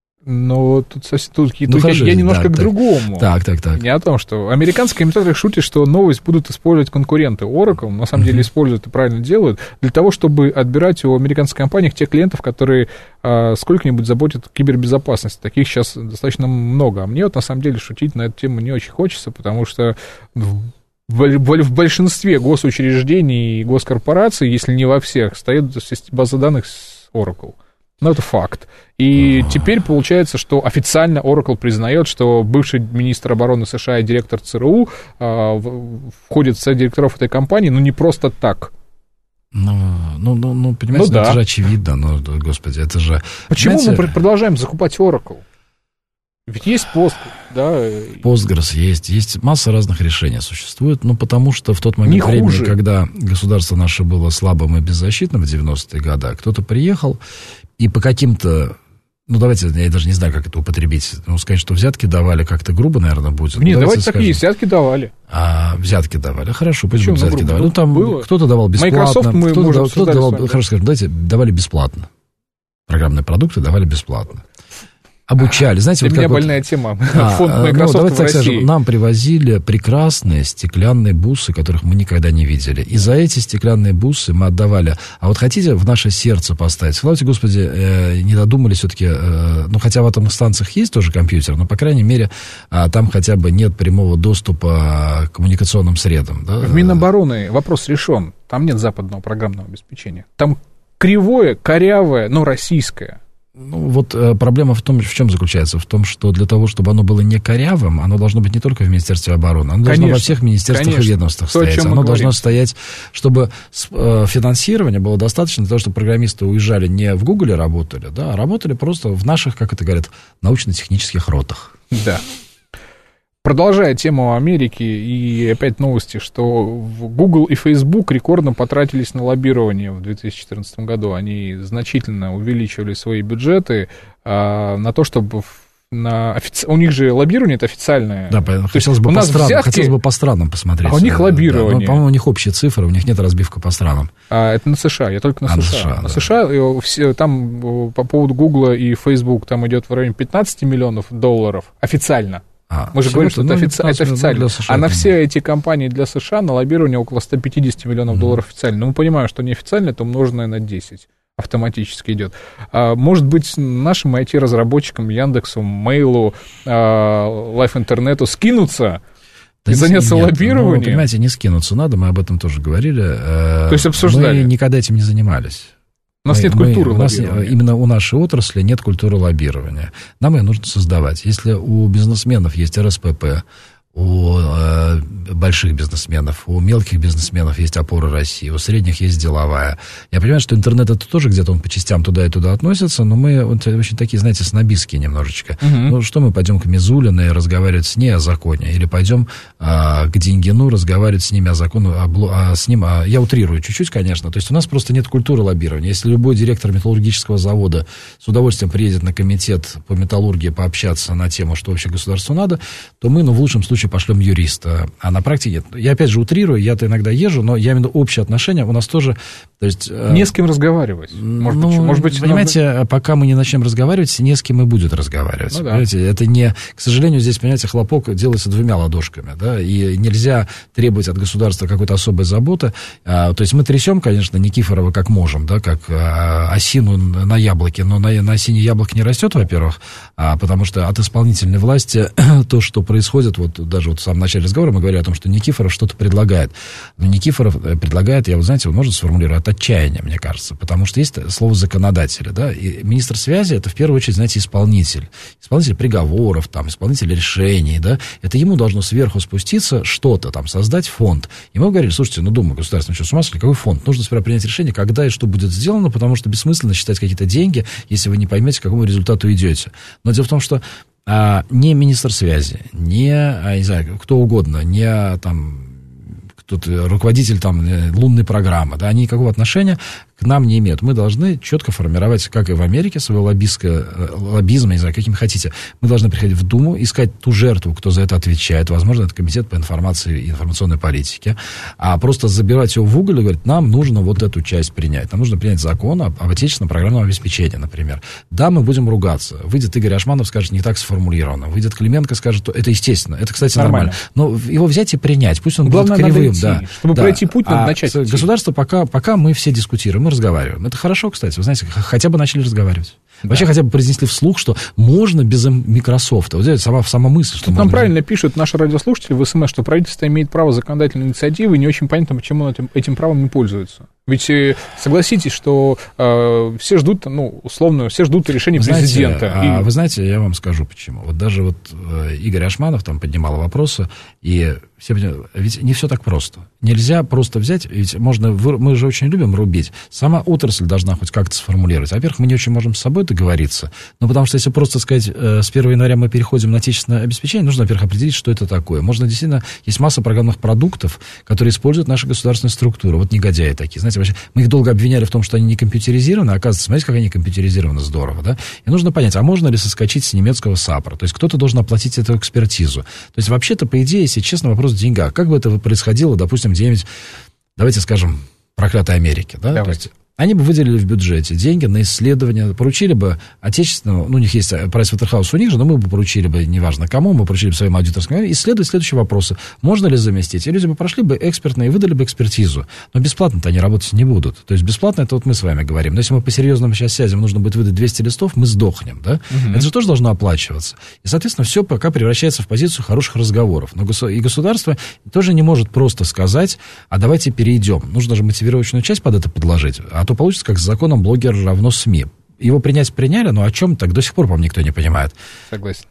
Но тут, тут, ну, тут хорошо, я, я немножко да, к так, другому. Так, так, так. Не о том, что американские комментаторы шутят, что новость будут использовать конкуренты Oracle, на самом uh-huh. деле используют и правильно делают, для того, чтобы отбирать у американских компаний тех клиентов, которые а, сколько-нибудь заботят кибербезопасности. Таких сейчас достаточно много. А мне вот на самом деле шутить на эту тему не очень хочется, потому что в, в, в большинстве госучреждений и госкорпораций, если не во всех, стоит база данных с Oracle. Ну, это факт. И теперь получается, что официально Oracle признает, что бывший министр обороны США и директор ЦРУ э, входит в совет директоров этой компании, но не просто так. Ну, ну, ну, ну понимаете, ну, да. Это же очевидно, ну, господи, это же... Почему понимаете... мы продолжаем закупать Oracle? Ведь есть пост, да? Postgres есть, есть масса разных решений существует, ну, потому что в тот момент не времени, хуже. Когда государство наше было слабым и беззащитным в девяностые годы, кто-то приехал и по каким-то, ну, давайте, я даже не знаю, как это употребить, ну, сказать, что взятки давали, как-то грубо, наверное, будет. Нет, ну, давайте так и есть, взятки давали. А, взятки давали, хорошо, пусть бы взятки давали. Ну, там было? Кто-то давал бесплатно. Microsoft мы, кто-то, может, кто-то давал, хорошо скажем, давайте, давали бесплатно. Программные продукты давали бесплатно. Обучали, знаете, Для вот меня как больная вот, тема. А, Фонд Microsoft, ну, давайте в так России. Скажем, нам привозили прекрасные стеклянные бусы, которых мы никогда не видели. И за эти стеклянные бусы мы отдавали. А вот хотите в наше сердце поставить? Славьте, Господи, э, не додумались все-таки, э, ну, хотя в атомных станциях есть тоже компьютер, но, по крайней мере, э, там хотя бы нет прямого доступа к коммуникационным средам. Да? В Минобороны вопрос решен. Там нет западного программного обеспечения. Там кривое, корявое, но российское. Ну, вот э, проблема в том, в чем заключается? В том, что для того, чтобы оно было не корявым, оно должно быть не только в Министерстве обороны, оно конечно, должно во всех министерствах конечно. И ведомствах То, стоять. Оно должно говорим. Стоять, чтобы э, финансирование было достаточно для того, чтобы программисты уезжали не в Гугле работали, да, а работали просто в наших, как это говорят, научно-технических ротах. Да. Продолжая тему Америки и опять новости, что Google и Facebook рекордно потратились на лоббирование в две тысячи четырнадцатом году. Они значительно увеличивали свои бюджеты а, на то, чтобы на офици... у них же лоббирование это официальное. Да, хотелось бы, по странам, взятки... хотелось бы по странам посмотреть. А у них лоббирование. Да, ну, по-моему, у них общие цифры, у них нет разбивка по странам. А, это на США, я только на а, США. На США, на да. США все, там по поводу Гугла и Facebook там идет в районе пятнадцать миллионов долларов официально. А, Мы же говорим, что это, офици... это официально. США, а на все эти компании для США на лоббирование около сто пятьдесят миллионов mm-hmm. долларов официально. Но мы понимаем, что неофициально, это умноженное на десять. Автоматически идет. А, может быть, нашим ай ти-разработчикам, Яндексу, Мейлу, Лайф Интернету скинуться да и заняться нет, лоббированием? Ну, понимаете, не скинуться надо, мы об этом тоже говорили. То есть обсуждали? Мы никогда этим не занимались. У нас мы, нет культуры мы, лоббирования. У нас, именно у нашей отрасли нет культуры лоббирования. Нам ее нужно создавать. Если у бизнесменов есть эр эс пэ пэ, у э, больших бизнесменов, у мелких бизнесменов есть опора России, у средних есть деловая. Я понимаю, что интернет это тоже где-то он по частям туда и туда относится, но мы вот, очень такие, знаете, снобистские немножечко. Uh-huh. Ну, что мы пойдем к Мизулино и разговаривать с ней о законе, или пойдем а, к Деньгину разговаривать с ними о законе, о, а, с ним, а, я утрирую чуть-чуть, конечно, то есть у нас просто нет культуры лоббирования. Если любой директор металлургического завода с удовольствием приедет на комитет по металлургии пообщаться на тему, что вообще государству надо, то мы, ну, в лучшем случае пошлем юриста, а на практике нет. Я опять же утрирую, я-то иногда езжу, но я имею в виду общие отношения, у нас тоже, то есть... Не с кем разговаривать. Может ну, быть, может быть, понимаете, надо... пока мы не начнем разговаривать, не с кем и будет разговаривать. Ну, да. Понимаете, это не... К сожалению, здесь, понимаете, хлопок делается двумя ладошками, да, и нельзя требовать от государства какой-то особой заботы. А, то есть мы трясем, конечно, Никифорова как можем, да, как а, осину на яблоке, но на, на осине яблок не растет, во-первых, а, потому что от исполнительной власти то, что происходит, вот даже вот в самом начале разговора мы говорили о том, что Никифоров что-то предлагает. Но Никифоров предлагает, я, вы знаете, он может сформулировать от отчаяния, мне кажется, потому что есть слово законодатели, да, и министр связи это в первую очередь, знаете, исполнитель. Исполнитель приговоров, там, исполнитель решений, да, это ему должно сверху спуститься что-то, там, создать фонд. И мы говорили, слушайте, ну, Дума государственная, что, с ума сошли, какой фонд? Нужно сперва принять решение, когда и что будет сделано, потому что бессмысленно считать какие-то деньги, если вы не поймете, к какому результату идете. Но дело в том, что А, не министр связи, не, а, не знаю, кто угодно, не там кто-то, руководитель там лунной программы, да, они никакого отношения к нам не имеют. Мы должны четко формировать, как и в Америке, свое лоббистское, лоббизм, не знаю, каким хотите. Мы должны приходить в Думу, искать ту жертву, кто за это отвечает. Возможно, это комитет по информации и информационной политике. А просто забирать его в уголь и говорить, нам нужно вот эту часть принять. Нам нужно принять закон об отечественном программном обеспечении, например. Да, мы будем ругаться. Выйдет Игорь Ашманов, скажет, не так сформулировано. Выйдет Клименко, скажет, это естественно. Это, кстати, нормально. нормально. Но его взять и принять. Пусть он Главное, будет кривым. Да. Чтобы да. пройти путь, надо а начать. Государство пока, пока мы все дискутируем, мы разговариваем. Это хорошо, кстати. Вы знаете, хотя бы начали разговаривать. Да. Вообще хотя бы произнесли вслух, что можно без Microsoft. Вот это сама, сама мысль, что Тут можно... нам правильно пишут наши радиослушатели в СМС, что правительство имеет право законодательной инициативы, и не очень понятно, почему этим, этим правом не пользуется. Ведь согласитесь, что э, все ждут, ну, условно, все ждут решения вы президента. Знаете, и... а вы знаете, я вам скажу почему. Вот даже вот э, Игорь Ашманов там поднимал вопросы, и все понимают, ведь не все так просто. Нельзя просто взять, ведь можно, мы же очень любим рубить. Сама отрасль должна хоть как-то сформулировать. Во-первых, мы не очень можем с собой договориться, ну, потому что если просто сказать, э, с первого января мы переходим на отечественное обеспечение, нужно, во-первых, определить, что это такое. Можно действительно, есть масса программных продуктов, которые используют наша государственная структура. Вот негодяи такие, знаете, вообще, мы их долго обвиняли в том, что они не компьютеризированы, а оказывается, смотрите, как они компьютеризированы, здорово, да? И нужно понять, а можно ли соскочить с немецкого САПРа? То есть кто-то должен оплатить эту экспертизу. То есть вообще-то, по идее, если честно, вопрос в деньгах. Как бы это происходило, допустим, где-нибудь, давайте скажем, проклятой Америке, да? Давайте. То есть они бы выделили в бюджете деньги на исследования, поручили бы отечественному, ну, у них есть PricewaterhouseCoopers у них же, но мы бы поручили бы, неважно кому, мы поручили бы своим аудиторским, исследовать следующие вопросы. Можно ли заместить? И люди бы прошли бы экспертно и выдали бы экспертизу. Но бесплатно-то они работать не будут. То есть бесплатно это вот мы с вами говорим. Но если мы по-серьезному сейчас сядем, нужно будет выдать двести листов, мы сдохнем, да? Угу. Это же тоже должно оплачиваться. И, соответственно, все пока превращается в позицию хороших разговоров. Но и государство тоже не может просто сказать, а давайте перейдем. Нужно же мотивировочную часть под это подложить. А то получится, как с законом блогер равно СМИ. Его принять приняли, но о чем так до сих пор, по-моему, никто не понимает. Согласен.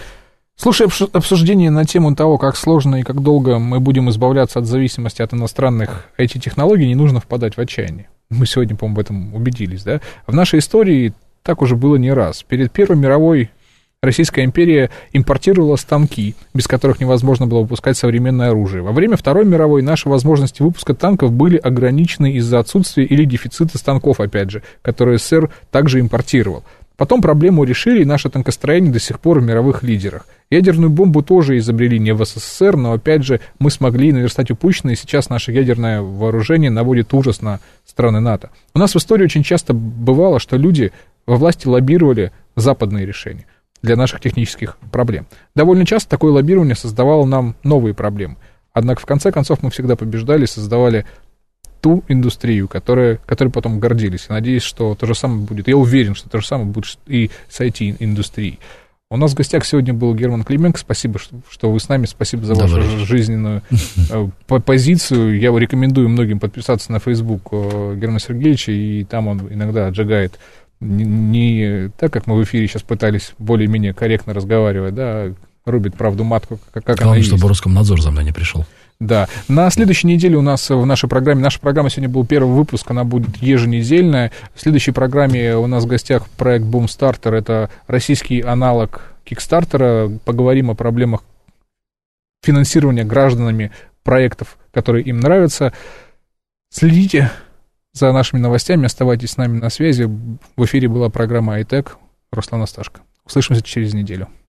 Слушая обсуждение на тему того, как сложно и как долго мы будем избавляться от зависимости от иностранных ай ти-технологий, не нужно впадать в отчаяние. Мы сегодня, по-моему, в этом убедились, да? В нашей истории так уже было не раз. Перед Первой мировой Российская империя импортировала станки, без которых невозможно было выпускать современное оружие. Во время Второй мировой наши возможности выпуска танков были ограничены из-за отсутствия или дефицита станков, опять же, которые СССР также импортировал. Потом проблему решили, и наше танкостроение до сих пор в мировых лидерах. Ядерную бомбу тоже изобрели не в СССР, но, опять же, мы смогли наверстать упущенное, и сейчас наше ядерное вооружение наводит ужас на страны НАТО. У нас в истории очень часто бывало, что люди во власти лоббировали западные решения для наших технических проблем. Довольно часто такое лоббирование создавало нам новые проблемы. Однако, в конце концов, мы всегда побеждали, создавали ту индустрию, которая, которой потом гордились. И надеюсь, что то же самое будет. Я уверен, что то же самое будет и с ай ти-индустрией. У нас в гостях сегодня был Герман Клименко. Спасибо, что вы с нами. Спасибо за вашу Добрый. жизненную позицию. Я рекомендую многим подписаться на Facebook Германа Сергеевича, и там он иногда отжигает не, не так, как мы в эфире сейчас пытались более-менее корректно разговаривать, да, рубит правду матку, как, как Главное, она чтобы Роскомнадзор за мной не пришел. Да. На следующей неделе у нас в нашей программе, наша программа сегодня был первый выпуск, она будет еженедельная. В следующей программе у нас в гостях проект Boomstarter, это российский аналог Кикстартера. Поговорим о проблемах финансирования гражданами проектов, которые им нравятся. Следите за нашими новостями, оставайтесь с нами на связи. В эфире была программа iTech. Руслан Асташко. Услышимся через неделю.